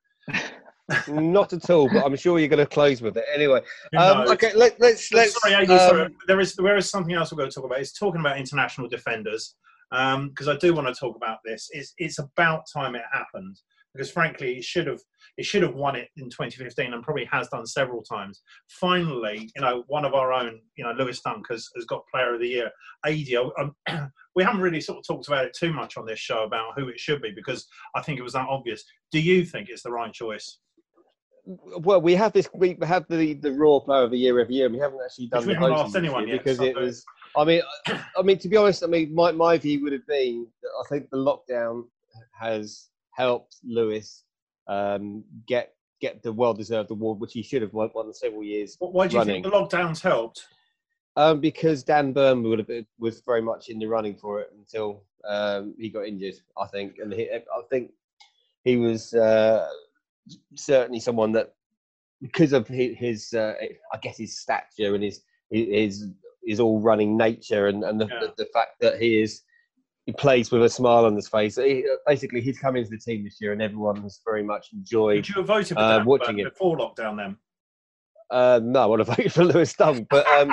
Not at all, but I'm sure you're going to close with it anyway. Who Um, knows? okay, let, let's let's. Sorry, Adi, um, sorry. There is there is something else we're going to talk about. It's talking about international defenders, because um, I do want to talk about this. It's it's about time it happened, because frankly, it should have it should have won it in twenty fifteen and probably has done several times. Finally, you know, one of our own, you know, Lewis Dunk has, has got Player of the Year. Adi, um, we haven't really sort of talked about it too much on this show about who it should be, because I think it was that obvious. Do you think it's the right choice? Well, we have this. We have the, the Raw Player of the Year every year. And we haven't actually done Which we the haven't voting asked this anyone year yet, because so- it was. I mean, I mean to be honest, I mean my, my view would have been that I think the lockdown has helped Lewis um, get get the well deserved award, which he should have won, won several years. Why do you running. think the lockdowns helped? Um, because Dan Burn would have been, was very much in the running for it until um, he got injured, I think, and he, I think he was uh, certainly someone that, because of his, his uh, I guess his stature and his his his all running nature and, and the, Yeah. the, the fact that he is he plays with a smile on his face. He, basically, he's come into the team this year, and everyone has very much enjoyed Would you have voted for uh, Dan watching Burn it. before lockdown then? Uh, no, I would have voted for Lewis Dunk, but um,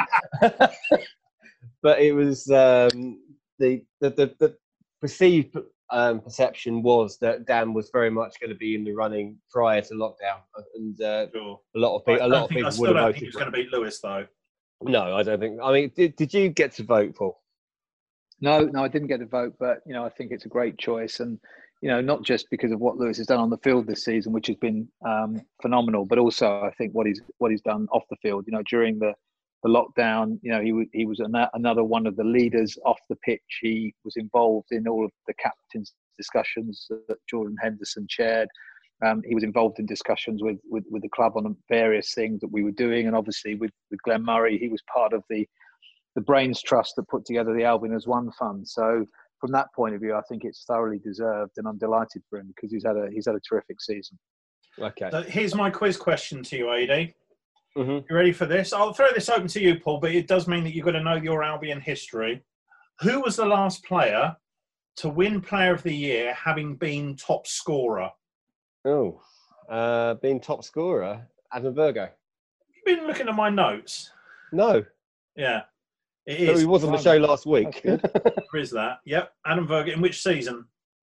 but it was um, the, the the the perceived um, perception was that Dan was very much going to be in the running prior to lockdown, and uh, Sure. a lot of I, people, a don't lot of think, I people still would have don't voted think he was for going to beat Lewis, though. it. No, I don't think. I mean, did did you get to vote, Paul? No, no, I didn't get to vote, but you know, I think it's a great choice, and you know, not just because of what Lewis has done on the field this season, which has been um, phenomenal, but also I think what he's what he's done off the field. You know, during the, the lockdown, you know, he was he was an, another one of the leaders off the pitch. He was involved in all of the captains' discussions that Jordan Henderson chaired. Um, he was involved in discussions with, with with the club on various things that we were doing, and obviously with with Glenn Murray, he was part of the the Brains Trust that put together the Albion as One Fund. So from that point of view, I think it's thoroughly deserved, and I'm delighted for him because he's had a he's had a terrific season. Okay. So here's my quiz question to you, Adi. Mm-hmm. You ready for this? I'll throw this open to you, Paul, but it does mean that you've got to know your Albion history. Who was the last player to win Player of the Year having been top scorer? Oh, uh, being top scorer, Adam Virgo. You've been looking at my notes. No, Yeah, it no, is. he was on the show last week. There is that. Yep, Adam Virgo. In which season?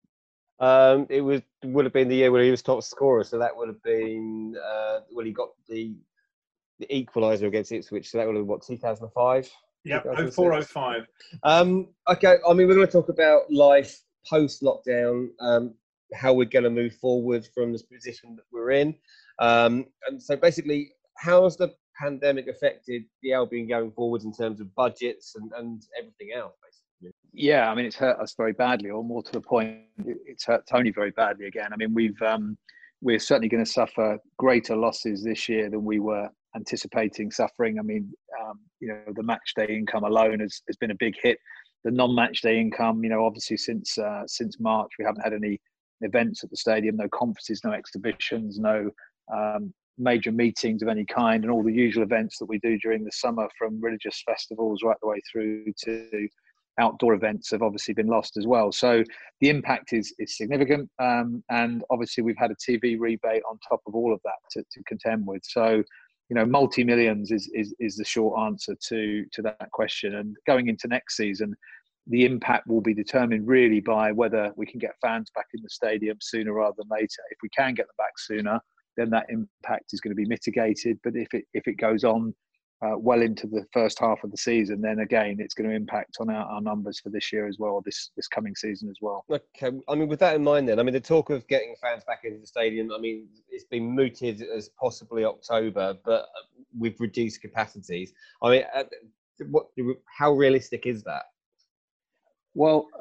um, it was would have been the year where he was top scorer, so that would have been uh, when he got the the equaliser against Ipswich. So that would have been what two thousand five. Yep, oh four oh five. Um, okay, I mean we're going to talk about life post lockdown. Um, how we're going to move forward from this position that we're in. Um, and so basically, how has the pandemic affected the Albion going forward in terms of budgets and, and everything else, basically? Yeah, I mean, it's hurt us very badly, or more to the point, it's hurt Tony very badly again. I mean, we've um, we're certainly going to suffer greater losses this year than we were anticipating suffering. I mean, um, you know, the match day income alone has, has been a big hit. The non-match day income, you know, obviously since uh, since March, we haven't had any events at the stadium, no conferences, no exhibitions, no um, major meetings of any kind, and all the usual events that we do during the summer, from religious festivals right the way through to outdoor events, have obviously been lost as well. So the impact is is significant, um, and obviously we've had a T V rebate on top of all of that to, to contend with. So, you know, multi-millions is, is is the short answer to to that question. And going into next season, the impact will be determined really by whether we can get fans back in the stadium sooner rather than later. If we can get them back sooner, then that impact is going to be mitigated. But if it if it goes on uh, well into the first half of the season, then again, it's going to impact on our, our numbers for this year as well, this this coming season as well. Okay, I mean, with that in mind then, I mean, the talk of getting fans back into the stadium, I mean, it's been mooted as possibly October, but with reduced capacities. I mean, what? How realistic is that? Well,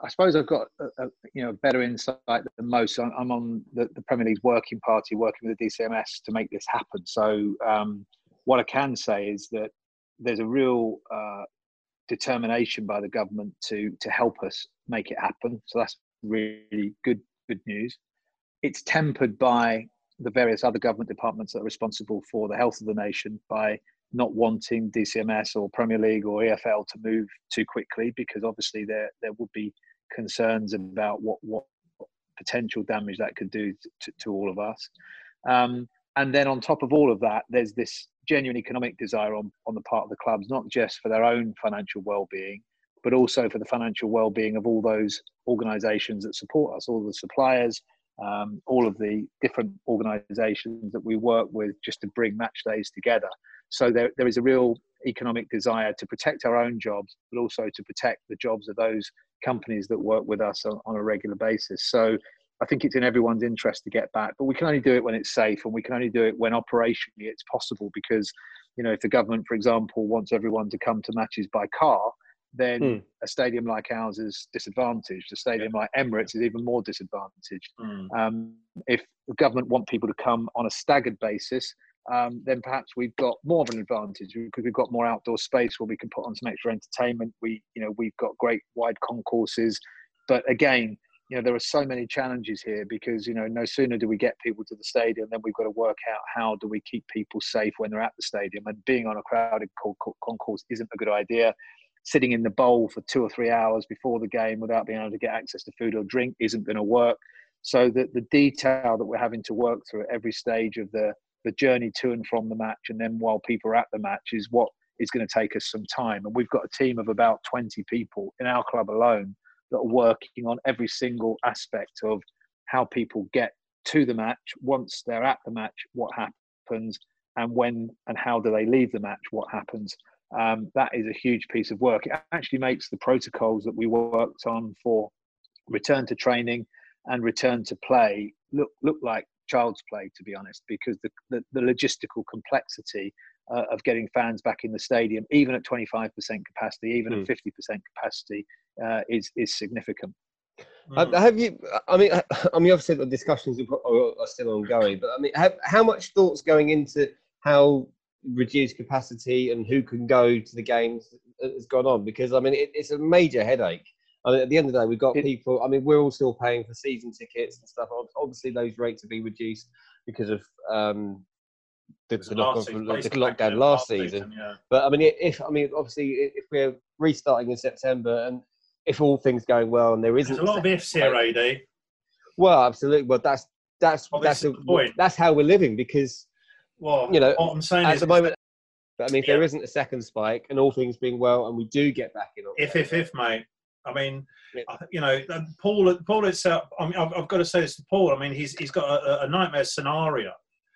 I suppose I've got a, a, you know better insight than most. I'm, I'm on the, the Premier League's working party, working with the D C M S to make this happen. So um, what I can say is that there's a real uh, determination by the government to to help us make it happen. So that's really good good news. It's tempered by the various other government departments that are responsible for the health of the nation by not wanting D C M S or Premier League or E F L to move too quickly, because obviously there there would be concerns about what what potential damage that could do to, to all of us. Um, and then on top of all of that, there's this genuine economic desire on, on the part of the clubs, not just for their own financial well-being, but also for the financial well-being of all those organisations that support us, all the suppliers, um, all of the different organisations that we work with just to bring match days together. So there, there is a real economic desire to protect our own jobs, but also to protect the jobs of those companies that work with us on, on a regular basis. So I think it's in everyone's interest to get back, but we can only do it when it's safe, and we can only do it when operationally it's possible, because, you know, if the government, for example, wants everyone to come to matches by car, then mm. a stadium like ours is disadvantaged. A stadium yeah. like Emirates is even more disadvantaged. Mm. Um, if the government want people to come on a staggered basis, um, then perhaps we've got more of an advantage, because we've got more outdoor space where we can put on some extra entertainment. We, you know, we've got great wide concourses, but again, you know, there are so many challenges here, because, you know, no sooner do we get people to the stadium, then we've got to work out how do we keep people safe when they're at the stadium. And being on a crowded concourse isn't a good idea. Sitting in the bowl for two or three hours before the game without being able to get access to food or drink isn't going to work. So the, the detail that we're having to work through at every stage of the, the journey to and from the match, and then while people are at the match, is what is going to take us some time. And we've got a team of about twenty people in our club alone that are working on every single aspect of how people get to the match. Once they're at the match, what happens, and when and how do they leave the match, what happens. Um, that is a huge piece of work. It actually makes the protocols that we worked on for return to training and return to play look look like child's play, to be honest, because the, the, the logistical complexity uh, of getting fans back in the stadium, even at twenty-five percent capacity, even mm. at fifty percent capacity, uh, is is significant. Mm. Have you? I mean, I mean, obviously the discussions are, are still ongoing, but I mean, have, how much thought's going into how reduced capacity and who can go to the games has gone on? Because I mean, it, it's a major headache. I mean, at the end of the day, we've got it, people. I mean, we're all still paying for season tickets and stuff. Obviously, those rates have been reduced because of um, the, the, knock on from, the lockdown last season. season yeah. But I mean, if I mean, obviously, if we're restarting in September, and if all things going well, and there isn't There's a lot of ifs here, A D. Well, absolutely. Well, that's that's well, that's a, that's how we're living, because. Well, you know, what I'm saying at is the moment, but I mean, if yeah. there isn't a second spike and all things being well, and we do get back in, if if if mate, I mean, yeah. you know, Paul Paul itself. I mean, I've, I've got to say this to Paul. I mean, he's he's got a, a nightmare scenario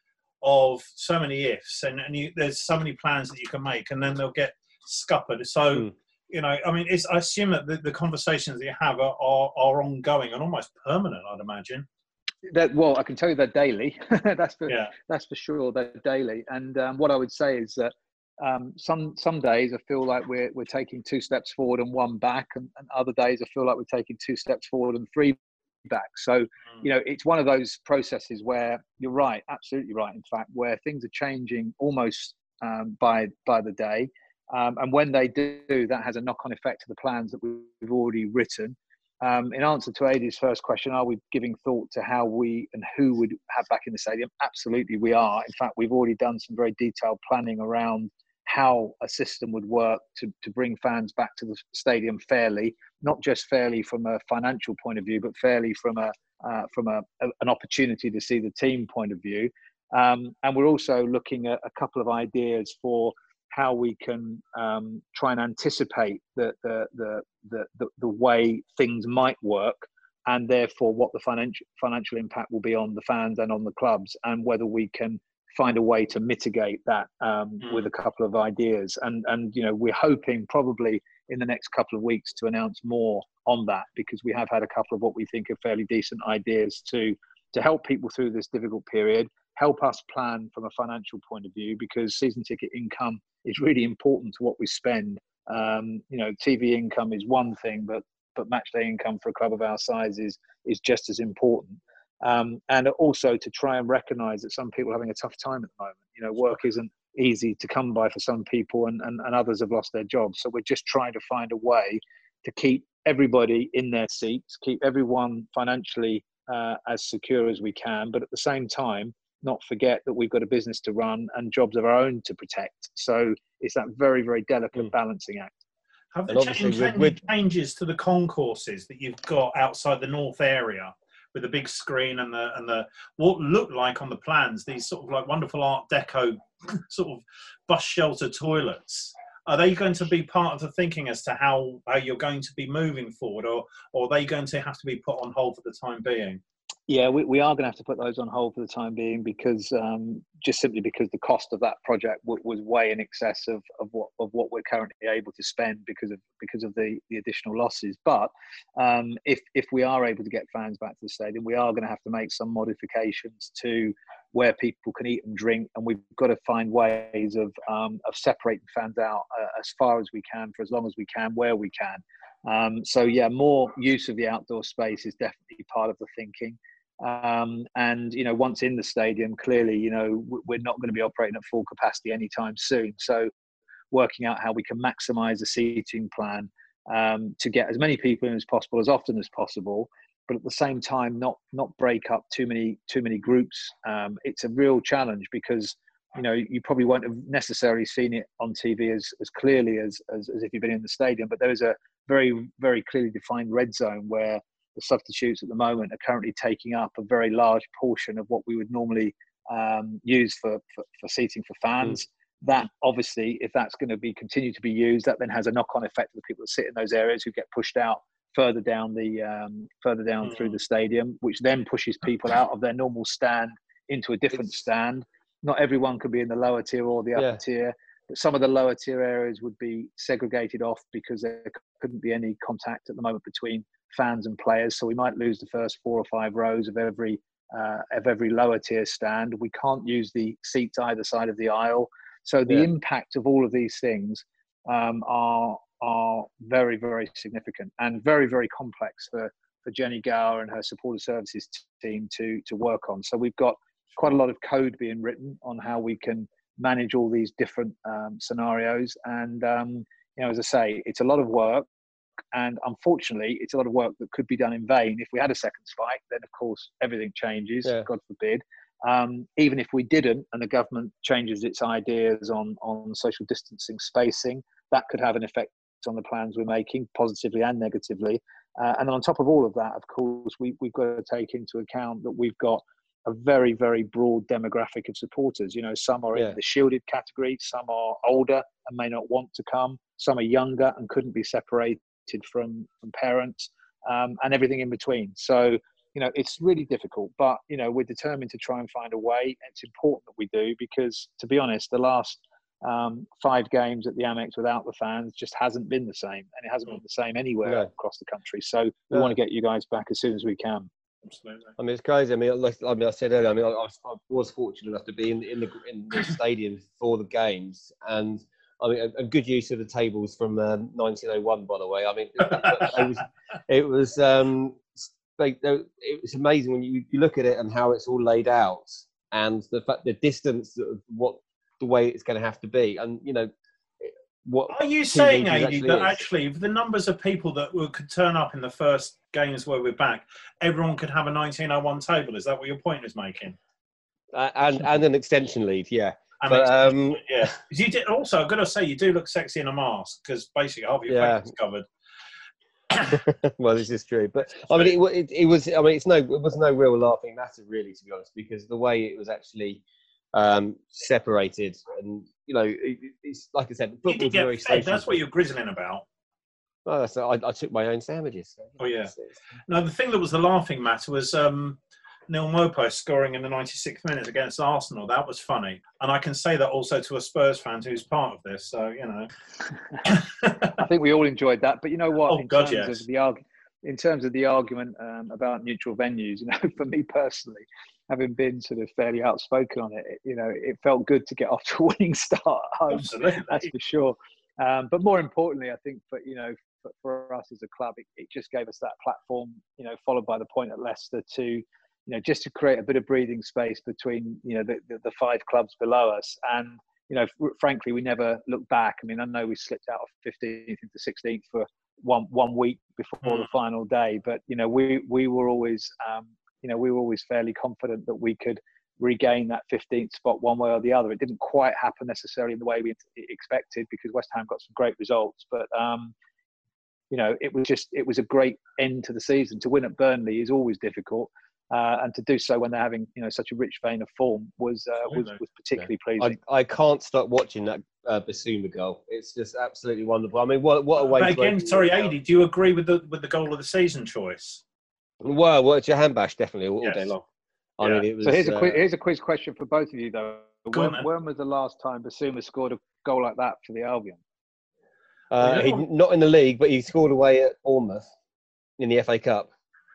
of so many ifs, and and you, there's so many plans that you can make, and then they'll get scuppered. So. Mm. You know, I mean, it's, I assume that the, the conversations that you have are, are, are ongoing and almost permanent, I'd imagine. That, well, I can tell you they're daily. that's for yeah. that's for sure. They're daily. And um, what I would say is that um, some some days I feel like we're we're taking two steps forward and one back, and, and other days I feel like we're taking two steps forward and three back. So mm. you know, it's one of those processes where you're right, absolutely right. In fact, where things are changing almost um, by by the day, um, and when they do, that has a knock-on effect to the plans that we've already written. Um, in answer to Adi's first question, are we giving thought to how we and who would have back in the stadium? Absolutely, we are. In fact, we've already done some very detailed planning around how a system would work to, to bring fans back to the stadium fairly, not just fairly from a financial point of view, but fairly from a uh, from a, a, an opportunity to see the team point of view. Um, and we're also looking at a couple of ideas for how we can um, try and anticipate the the, the the the the way things might work, and therefore what the financial financial impact will be on the fans and on the clubs, and whether we can find a way to mitigate that um, mm. with a couple of ideas. And and you know, we're hoping probably in the next couple of weeks to announce more on that, because we have had a couple of what we think are fairly decent ideas to to help people through this difficult period, help us plan from a financial point of view, because season ticket income is really important to what we spend. Um, you know, T V income is one thing, but but match day income for a club of our size is is just as important. Um, and also to try and recognise that some people are having a tough time at the moment. You know, work isn't easy to come by for some people, and, and, and others have lost their jobs. So we're just trying to find a way to keep everybody in their seats, keep everyone financially uh, as secure as we can, but at the same time, not forget that we've got a business to run and jobs of our own to protect. So it's that very, very delicate mm. balancing act. Have there changed any with... changes to the concourses that you've got outside the north area with the big screen and the and the what look like on the plans, these sort of like wonderful Art Deco sort of bus shelter toilets? Are they going to be part of the thinking as to how, how you're going to be moving forward, or, or are they going to have to be put on hold for the time being? Yeah, we, we are going to have to put those on hold for the time being because um, just simply because the cost of that project w- was way in excess of, of what of what we're currently able to spend because of because of the, the additional losses. But um, if if we are able to get fans back to the stadium, we are going to have to make some modifications to where people can eat and drink, and we've got to find ways of um, of separating fans out uh, as far as we can for as long as we can, where we can. Um, so yeah, more use of the outdoor space is definitely part of the thinking. Um, and, you know, once in the stadium, clearly, you know, we're not going to be operating at full capacity anytime soon. So working out how we can maximise the seating plan um, to get as many people in as possible, as often as possible, but at the same time, not not break up too many too many groups. Um, it's a real challenge because, you know, you probably won't have necessarily seen it on T V as, as clearly as, as, as if you've been in the stadium, but there is a very, very clearly defined red zone where the substitutes at the moment are currently taking up a very large portion of what we would normally um, use for, for, for seating for fans. Mm. That obviously, if that's going to be continue to be used, that then has a knock-on effect for the people that sit in those areas who get pushed out further down the um, further down mm. through the stadium, which then pushes people out of their normal stand into a different it's... stand. Not everyone could be in the lower tier or the upper yeah. tier, but some of the lower tier areas would be segregated off because there couldn't be any contact at the moment between fans and players. So we might lose the first four or five rows of every uh, of every lower tier stand. We can't use the seats either side of the aisle. So the yeah. impact of all of these things um, are are very, very significant and very, very complex for, for Jenny Gower and her supporter services team to to work on. So we've got quite a lot of code being written on how we can manage all these different um, scenarios. And, um, you know, as I say, it's a lot of work. And unfortunately, it's a lot of work that could be done in vain. If we had a second spike, then of course everything changes, yeah. God forbid. Um, even if we didn't, and the government changes its ideas on, on social distancing, spacing, that could have an effect on the plans we're making, positively and negatively. Uh, and then on top of all of that, of course, we, we've got to take into account that we've got a very, very broad demographic of supporters. You know, some are yeah. in the shielded category, some are older and may not want to come, some are younger and couldn't be separated from from parents, um, and everything in between. So, you know, it's really difficult, but, you know, we're determined to try and find a way. It's important that we do because, to be honest, the last um, five games at the Amex without the fans just hasn't been the same, and it hasn't been the same anywhere no. across the country. So we no. want to get you guys back as soon as we can. Absolutely. I mean, it's crazy. I mean, like I, mean, I said earlier, I mean, I, I was fortunate enough to be in, in the in the stadium for the games, and I mean, a, a good use of the tables from uh, nineteen oh one, by the way. I mean, it, it was, it was, um, like, it was amazing when you, you look at it and how it's all laid out, and the fact, the distance of what the way it's going to have to be, and you know, what are you saying, Adi, that is. Actually the numbers of people that will, could turn up in the first games where we're back, everyone could have a nineteen oh one table? Is that what your point is making? Uh, and and an extension lead, yeah. And but, um, yeah, you did also. I've got to say, you do look sexy in a mask because basically half your yeah. face is covered. Well, this is true, but I mean, it, it, it was. I mean, it's no, it was no real laughing matter, really, to be honest, because the way it was actually um, separated, and you know, it, it's like I said, you did get very fed. That's what you're grizzling about. Well, so I, I took my own sandwiches. So, oh yeah. No, the thing that was the laughing matter was. Um, Neil Maupay scoring in the ninety-sixth minute against Arsenal. That was funny. And I can say that also to a Spurs fan who's part of this. So, you know. I think we all enjoyed that. But you know what? Oh, in, God, terms yes. of the arg- in terms of the argument um, about neutral venues, you know, for me personally, having been sort of fairly outspoken on it, it, you know, it felt good to get off to a winning start at home. Absolutely. That's for sure. Um, but more importantly, I think for you know for, for us as a club, it, it just gave us that platform. You know, followed by the point at Leicester to, you know, just to create a bit of breathing space between you know the, the, the five clubs below us. And you know, f- frankly, we never looked back. I mean, I know we slipped out of fifteenth into sixteenth for one one week before Mm. the final day, but you know, we we were always um, you know we were always fairly confident that we could regain that fifteenth spot one way or the other. It didn't quite happen necessarily in the way we expected because West Ham got some great results, but um, you know, it was just it was a great end to the season. To win at Burnley is always difficult, uh, and to do so when they're having you know such a rich vein of form was uh, was, was particularly Yeah. pleasing. I, I can't stop watching that uh, Basuma goal. It's just absolutely wonderful. I mean, what what a way But to again, open sorry, it Adi, do you agree with the with the goal of the season choice? Well, well, it's your hand bash definitely all, all day Yes. long. I Yeah. mean, it was. So here's a quiz, uh, here's a quiz question for both of you though. Go on, When, then. when was the last time Basuma scored a goal like that for the Albion? uh, he not in the league, but he scored away at Bournemouth in the F A Cup.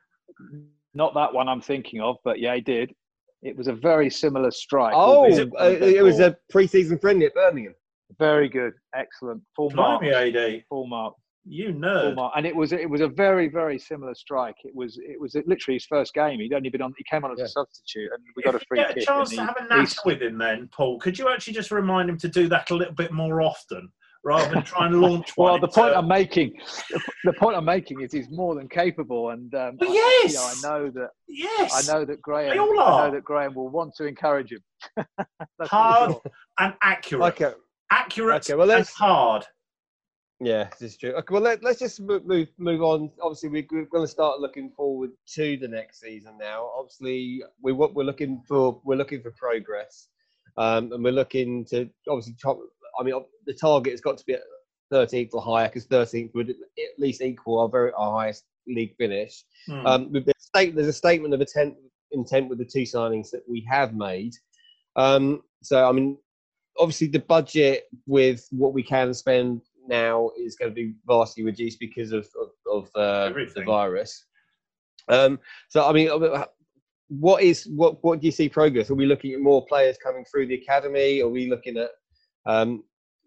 Not that one I'm thinking of, but yeah, he did. It was a very similar strike. Oh, albeit uh, on a dead it was ball. a pre-season friendly at Birmingham. Very good, excellent, full mark, Blimey, A D, full mark. you Full nerd. mark. And it was it was a very very similar strike. It was it was literally his first game. He'd only been on. He came on as Yeah. a substitute, and we got If a free you get kick. a chance and to he- have a he- natter with him then, Paul, could you actually just remind him to do that a little bit more often rather than try and launch one? Well, the point into- I'm making, the point I'm making is he's more than capable, and um, Well, I, yes! you know, I know that Yes! I know that Graham, They all I are. know that Graham will want to encourage him. That's for Hard sure. and accurate. Okay, Accurate Okay, well, and let's- hard. yeah, this is true. Okay, well, let, let's just mo- move move on. Obviously, we, we're going to start looking forward to the next season now. Obviously, we what we're looking for we're looking for progress, um, and we're looking to obviously. Top, I mean, the target has got to be at thirteenth or higher because thirteenth would at least equal our very our highest league finish. Hmm. Um, with the state, there's a statement of intent, intent with the two signings that we have made. Um, so, I mean, obviously, the budget with what we can spend now is going to be vastly reduced because of of, of uh, the Everything. virus. Um, so, I mean, what is what what do you see progress? Are we looking at more players coming through the academy? Are we looking at um,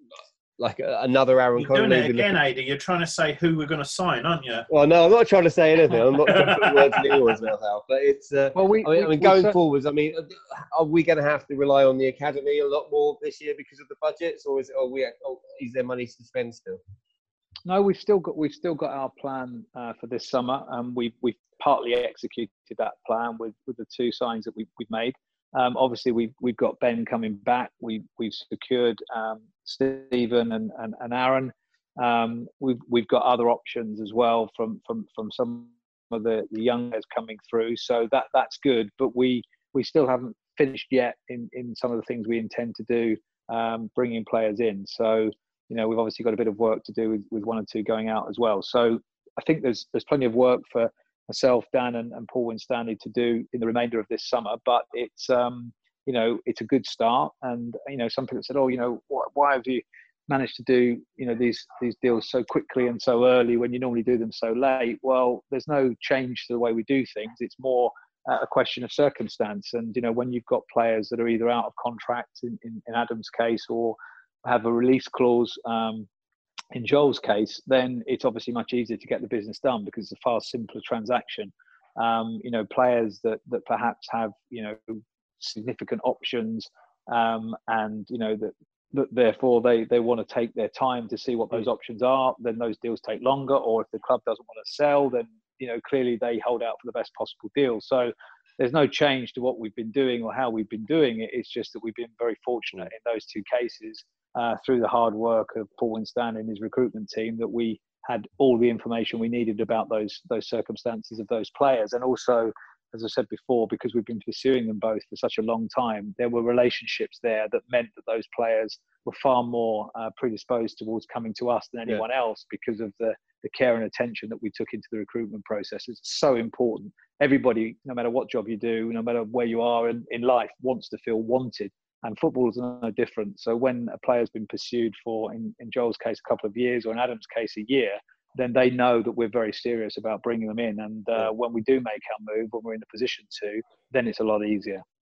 like a, another Aaron You're doing Connolly? it again, looking... Ada. You're trying to say who we're going to sign, aren't you? Well, no, I'm not trying to say anything. I'm not trying to put words in anyone's mouth, Al. But it's. Uh, Well, we, I mean, we, I mean we going cer- forwards. I mean, are we going to have to rely on the academy a lot more this year because of the budgets, or is it, are we? Or is there money to spend still? No, we've still got we've still got our plan uh, for this summer, and we've we've partly executed that plan with, with the two signings that we've we've made. Um, obviously, we've we've got Ben coming back. We we've secured um, Stephen and, and, and Aaron. Um, we've we've got other options as well from from from some of the, the young guys coming through. So that that's good. But we we still haven't finished yet in, in some of the things we intend to do, um, bringing players in. So you know we've obviously got a bit of work to do with, with one or two going out as well. So I think there's there's plenty of work for myself, Dan, and, and Paul Winstanley to do in the remainder of this summer. But it's um, you know it's a good start. And you know some people said, oh, you know why, why have you managed to do you know these these deals so quickly and so early when you normally do them so late? Well, there's no change to the way we do things. It's more uh, a question of circumstance. And you know when you've got players that are either out of contract in, in, in Adam's case or have a release clause. Um, In Joel's case, then it's obviously much easier to get the business done because it's a far simpler transaction. Um, you know, players that that perhaps have you know significant options, um, and you know that, that therefore they they want to take their time to see what those options are. Then those deals take longer, or if the club doesn't want to sell, then you know clearly they hold out for the best possible deal. So there's no change to what we've been doing or how we've been doing it. It's just that we've been very fortunate in those two cases. Uh, through the hard work of Paul Winstanley and his recruitment team, that we had all the information we needed about those those circumstances of those players. And also, as I said before, because we've been pursuing them both for such a long time, there were relationships there that meant that those players were far more uh, predisposed towards coming to us than anyone yeah. else because of the, the care and attention that we took into the recruitment process. It's so important. Everybody, no matter what job you do, no matter where you are in, in life, wants to feel wanted. And football is no different. So when a player's been pursued for, in, in Joel's case, a couple of years, or in Adam's case, a year, then they know that we're very serious about bringing them in. And uh, when we do make our move, when we're in a position to, then it's a lot easier.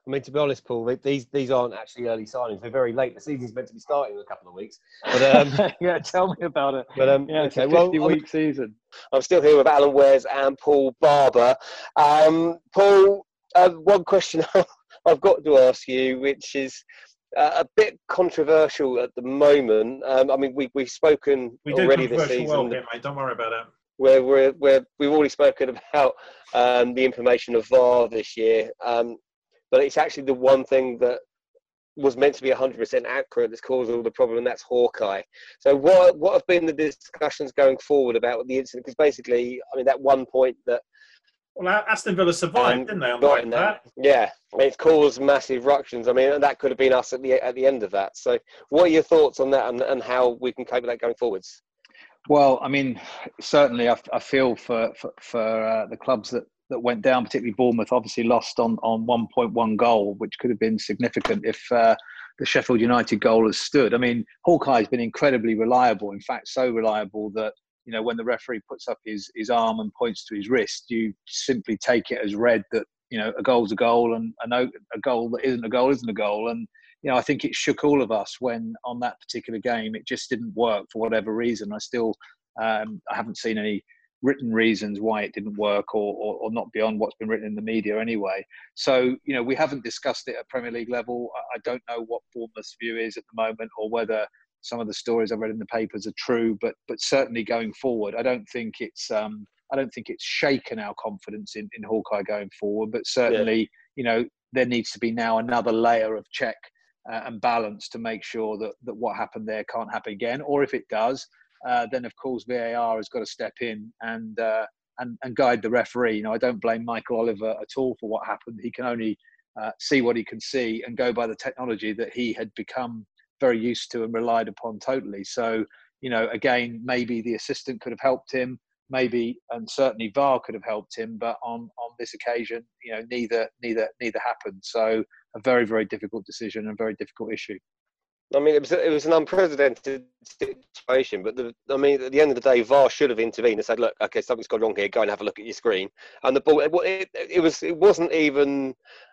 I mean, to be honest, Paul, these these aren't actually early signings. They're very late. The season's meant to be starting in a couple of weeks. But um, yeah, tell me about it. But um, yeah, okay, it's a fifty-week well, season. I'm still here with Alan Wares and Paul Barber. Um, Paul, uh, one question I've got to ask you, which is uh, a bit controversial at the moment. Um, I mean, we we've spoken we do already this controversial season. well here, mate. Don't worry about it. Where we're, we're, we've already spoken about um, the implementation of V A R this year, um, but it's actually the one thing that was meant to be one hundred percent accurate that's caused all the problem, and that's Hawkeye. So what what have been the discussions going forward about the incident? Because basically, I mean, that one point that... Well, Aston Villa survived, um, didn't they, on the back of that? Yeah, I mean, it's caused massive ructions. I mean, that could have been us at the at the end of that. So what are your thoughts on that, and, and how we can cope with that going forwards? Well, I mean, certainly I, I feel for for, for uh, the clubs that, that went down, particularly Bournemouth, obviously lost on, on one point one goal, which could have been significant if uh, the Sheffield United goal has stood. I mean, Hawkeye has been incredibly reliable, in fact, so reliable that, you know, when the referee puts up his, his arm and points to his wrist, you simply take it as read that, you know, a goal's a goal, and a, no, a goal that isn't a goal isn't a goal. And, you know, I think it shook all of us when on that particular game, it just didn't work for whatever reason. I still, um, I haven't seen any written reasons why it didn't work, or, or, or not beyond what's been written in the media anyway. So, you know, we haven't discussed it at Premier League level. I don't know what Bournemouth's view is at the moment, or whether some of the stories I've read in the papers are true, but but certainly going forward, I don't think it's um, I don't think it's shaken our confidence in, in Hawkeye going forward. But certainly, yeah. you know, there needs to be now another layer of check uh, and balance to make sure that that what happened there can't happen again. Or if it does, uh, then of course V A R has got to step in and uh, and and guide the referee. You know, I don't blame Michael Oliver at all for what happened. He can only uh, see what he can see and go by the technology that he had become very used to and relied upon totally. So, you know, again, maybe the assistant could have helped him, maybe, and certainly V A R could have helped him, but on, on this occasion, you know, neither, neither, neither happened. So a very, very difficult decision and a very difficult issue. I mean, it was it was an unprecedented situation, but the, I mean, at the end of the day, V A R should have intervened and said, "Look, okay, something's gone wrong here. Go and have a look at your screen." And the ball, it, it, it was it wasn't even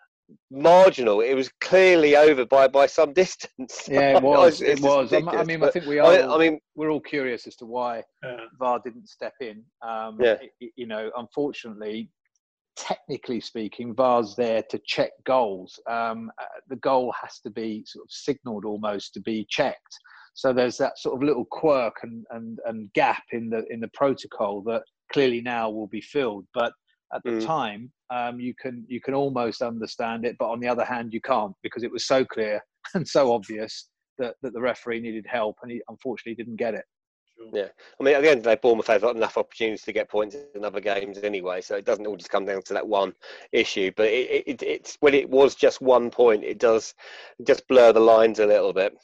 marginal. It was clearly over by by some distance. Yeah, it was. it was. I mean, I think we are. I, all, I mean, we're all curious as to why yeah. V A R didn't step in. Um, yeah. You know, unfortunately, technically speaking, V A R's there to check goals. Um, the goal has to be sort of signalled almost to be checked. So there's that sort of little quirk and, and, and gap in the in the protocol that clearly now will be filled. But at the mm. time, um, you can you can almost understand it, but on the other hand, you can't, because it was so clear and so obvious that, that the referee needed help, and he unfortunately didn't get it. Yeah, I mean, at the end of the day, Bournemouth have got enough opportunities to get points in other games anyway, so it doesn't all just come down to that one issue. But it, it, it's when it was just one point, it does just blur the lines a little bit.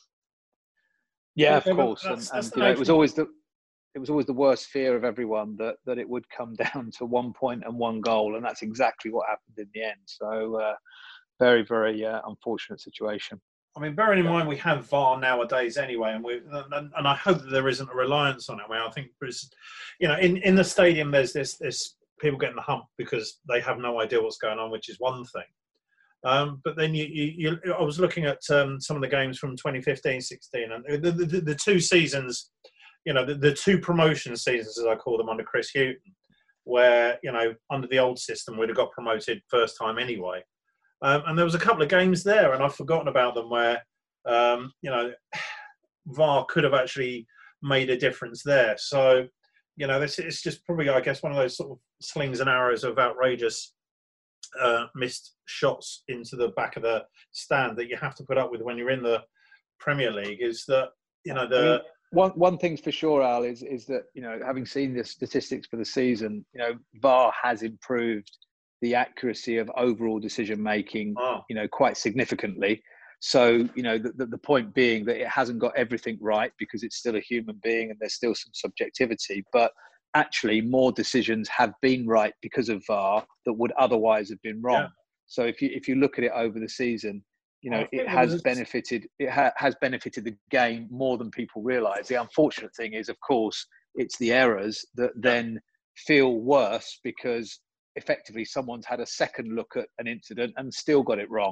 Yeah, of course, and, and you know, it was always the it was always the worst fear of everyone that that it would come down to one point and one goal, and that's exactly what happened in the end. So, uh, very, very uh, unfortunate situation. I mean, bearing in mind we have V A R nowadays anyway, and we and, and I hope that there isn't a reliance on it. I mean, I think, you know, in, in the stadium there's this this people getting the hump because they have no idea what's going on, which is one thing. Um, but then you, you, you, I was looking at um, some of the games from twenty fifteen sixteen, and the, the, the two seasons, you know, the, the two promotion seasons, as I call them, under Chris Hughton, where, you know, under the old system we'd have got promoted first time anyway. Um, and there was a couple of games there, and I've forgotten about them, where, um, you know, V A R could have actually made a difference there. So, you know, this it's just probably, I guess, one of those sort of slings and arrows of outrageous uh, missed shots into the back of the stand that you have to put up with when you're in the Premier League. Is that, you know, the... I mean, One one thing's for sure, Al, is is that, you know, having seen the statistics for the season, you know, V A R has improved the accuracy of overall decision making, oh. you know, quite significantly. So, you know, the, the the point being that it hasn't got everything right, because it's still a human being and there's still some subjectivity. But actually, more decisions have been right because of V A R that would otherwise have been wrong. Yeah. So if you if you look at it over the season, you know, it has it benefited. It ha- has benefited the game more than people realise. The unfortunate thing is, of course, it's the errors that then feel worse, because effectively someone's had a second look at an incident and still got it wrong.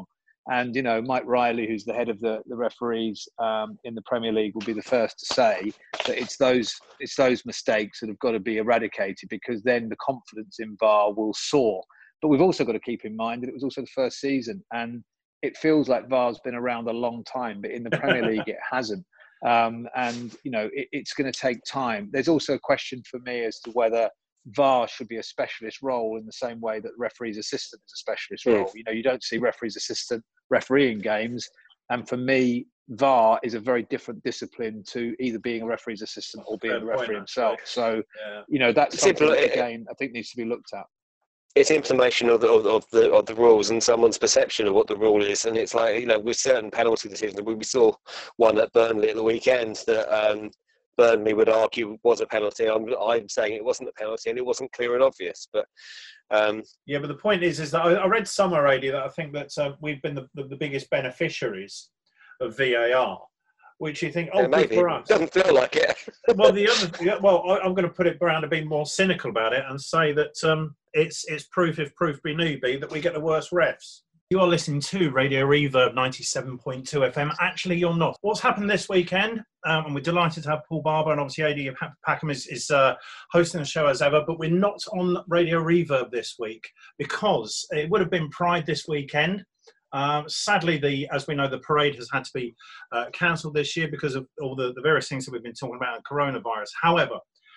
And, you know, Mike Riley, who's the head of the, the referees um, in the Premier League, will be the first to say that it's those it's those mistakes that have got to be eradicated, because then the confidence in V A R will soar. But we've also got to keep in mind that it was also the first season, and it feels like V A R's been around a long time, but in the Premier League it hasn't. Um, and, you know, it, it's going to take time. There's also a question for me as to whether V A R should be a specialist role in the same way that the referee's assistant is a specialist role. You know, you don't see referee's assistant refereeing games. And for me, V A R is a very different discipline to either being a referee's assistant or being a referee himself. So, yeah. you know, that's something that, again, I think needs to be looked at. It's implementation of the, of, of the of the rules and someone's perception of what the rule is. And it's like, you know, with certain penalty decisions, we saw one at Burnley at the weekend that um, Burnley would argue was a penalty. I'm, I'm saying it wasn't a penalty and it wasn't clear and obvious. But um, yeah, but the point is, is that I, I read somewhere, Adi, that I think that uh, we've been the, the, the biggest beneficiaries of V A R. Which you think, oh, yeah, maybe. Good for us. Doesn't feel like it. Well, the other, well, I, I'm going to put it around to be more cynical about it and say that um, it's it's proof, if proof be need be, that we get the worst refs. You are listening to Radio Reverb ninety-seven point two F M. Actually, you're not. What's happened this weekend? Um, and we're delighted to have Paul Barber, and obviously Adi Packham is, is uh, hosting the show as ever. But we're not on Radio Reverb this week because it would have been Pride this weekend. Um, sadly, the as we know, the parade has had to be uh, cancelled this year because of all the, the various things that we've been talking about in coronavirus. However,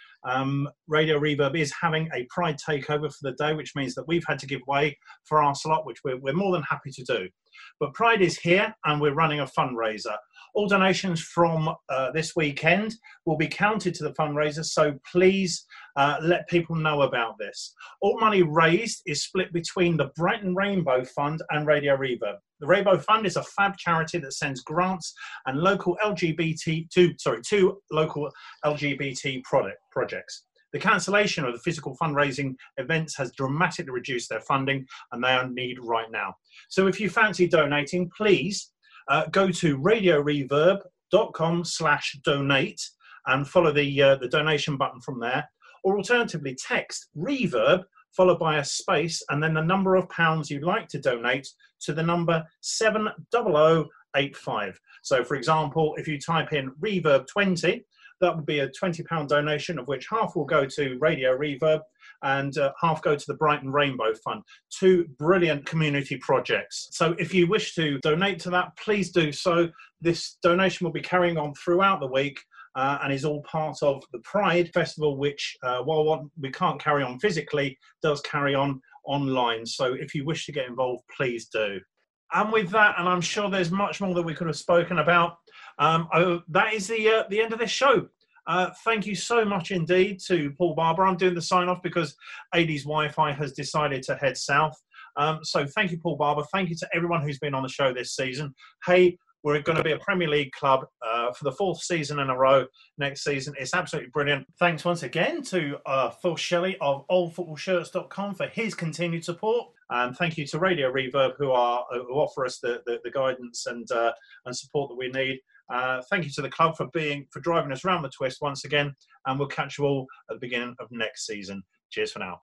um, Radio Reverb is having a Pride takeover for the day, which means that we've had to give way for our slot, which we're, we're more than happy to do. But Pride is here, and we're running a fundraiser. All donations from uh, this weekend will be counted to the fundraiser, so please uh, let people know about this. All money raised is split between the Brighton Rainbow Fund and Radio Reverb. The Rainbow Fund is a fab charity that sends grants and local L G B T to sorry to local L G B T product projects. The cancellation of the physical fundraising events has dramatically reduced their funding, and they are in need right now. So if you fancy donating, please uh, go to radio reverb dot com slash donate and follow the uh, the donation button from there. Or alternatively, text Reverb followed by a space and then the number of pounds you'd like to donate to the number seven zero zero eight five. So, for example, if you type in Reverb twenty, that would be a twenty pound donation, of which half will go to Radio Reverb and uh, half go to the Brighton Rainbow Fund. Two brilliant community projects. So if you wish to donate to that, please do so. This donation will be carrying on throughout the week uh, and is all part of the Pride Festival, which, uh, while we can't carry on physically, does carry on online. So if you wish to get involved, please do. And with that, and I'm sure there's much more that we could have spoken about, um, oh, that is the uh, the end of this show. Uh, thank you so much indeed to Paul Barber. I'm doing the sign-off because Adi's Wi-Fi has decided to head south. Um, so thank you, Paul Barber. Thank you to everyone who's been on the show this season. Hey, we're going to be a Premier League club uh, for the fourth season in a row next season. It's absolutely brilliant. Thanks once again to uh, Phil Shelley of old football shirts dot com for his continued support. And thank you to Radio Reverb, who are who offer us the, the, the guidance and uh, and support that we need. Uh, thank you to the club for being for driving us around the twist once again. And we'll catch you all at the beginning of next season. Cheers for now.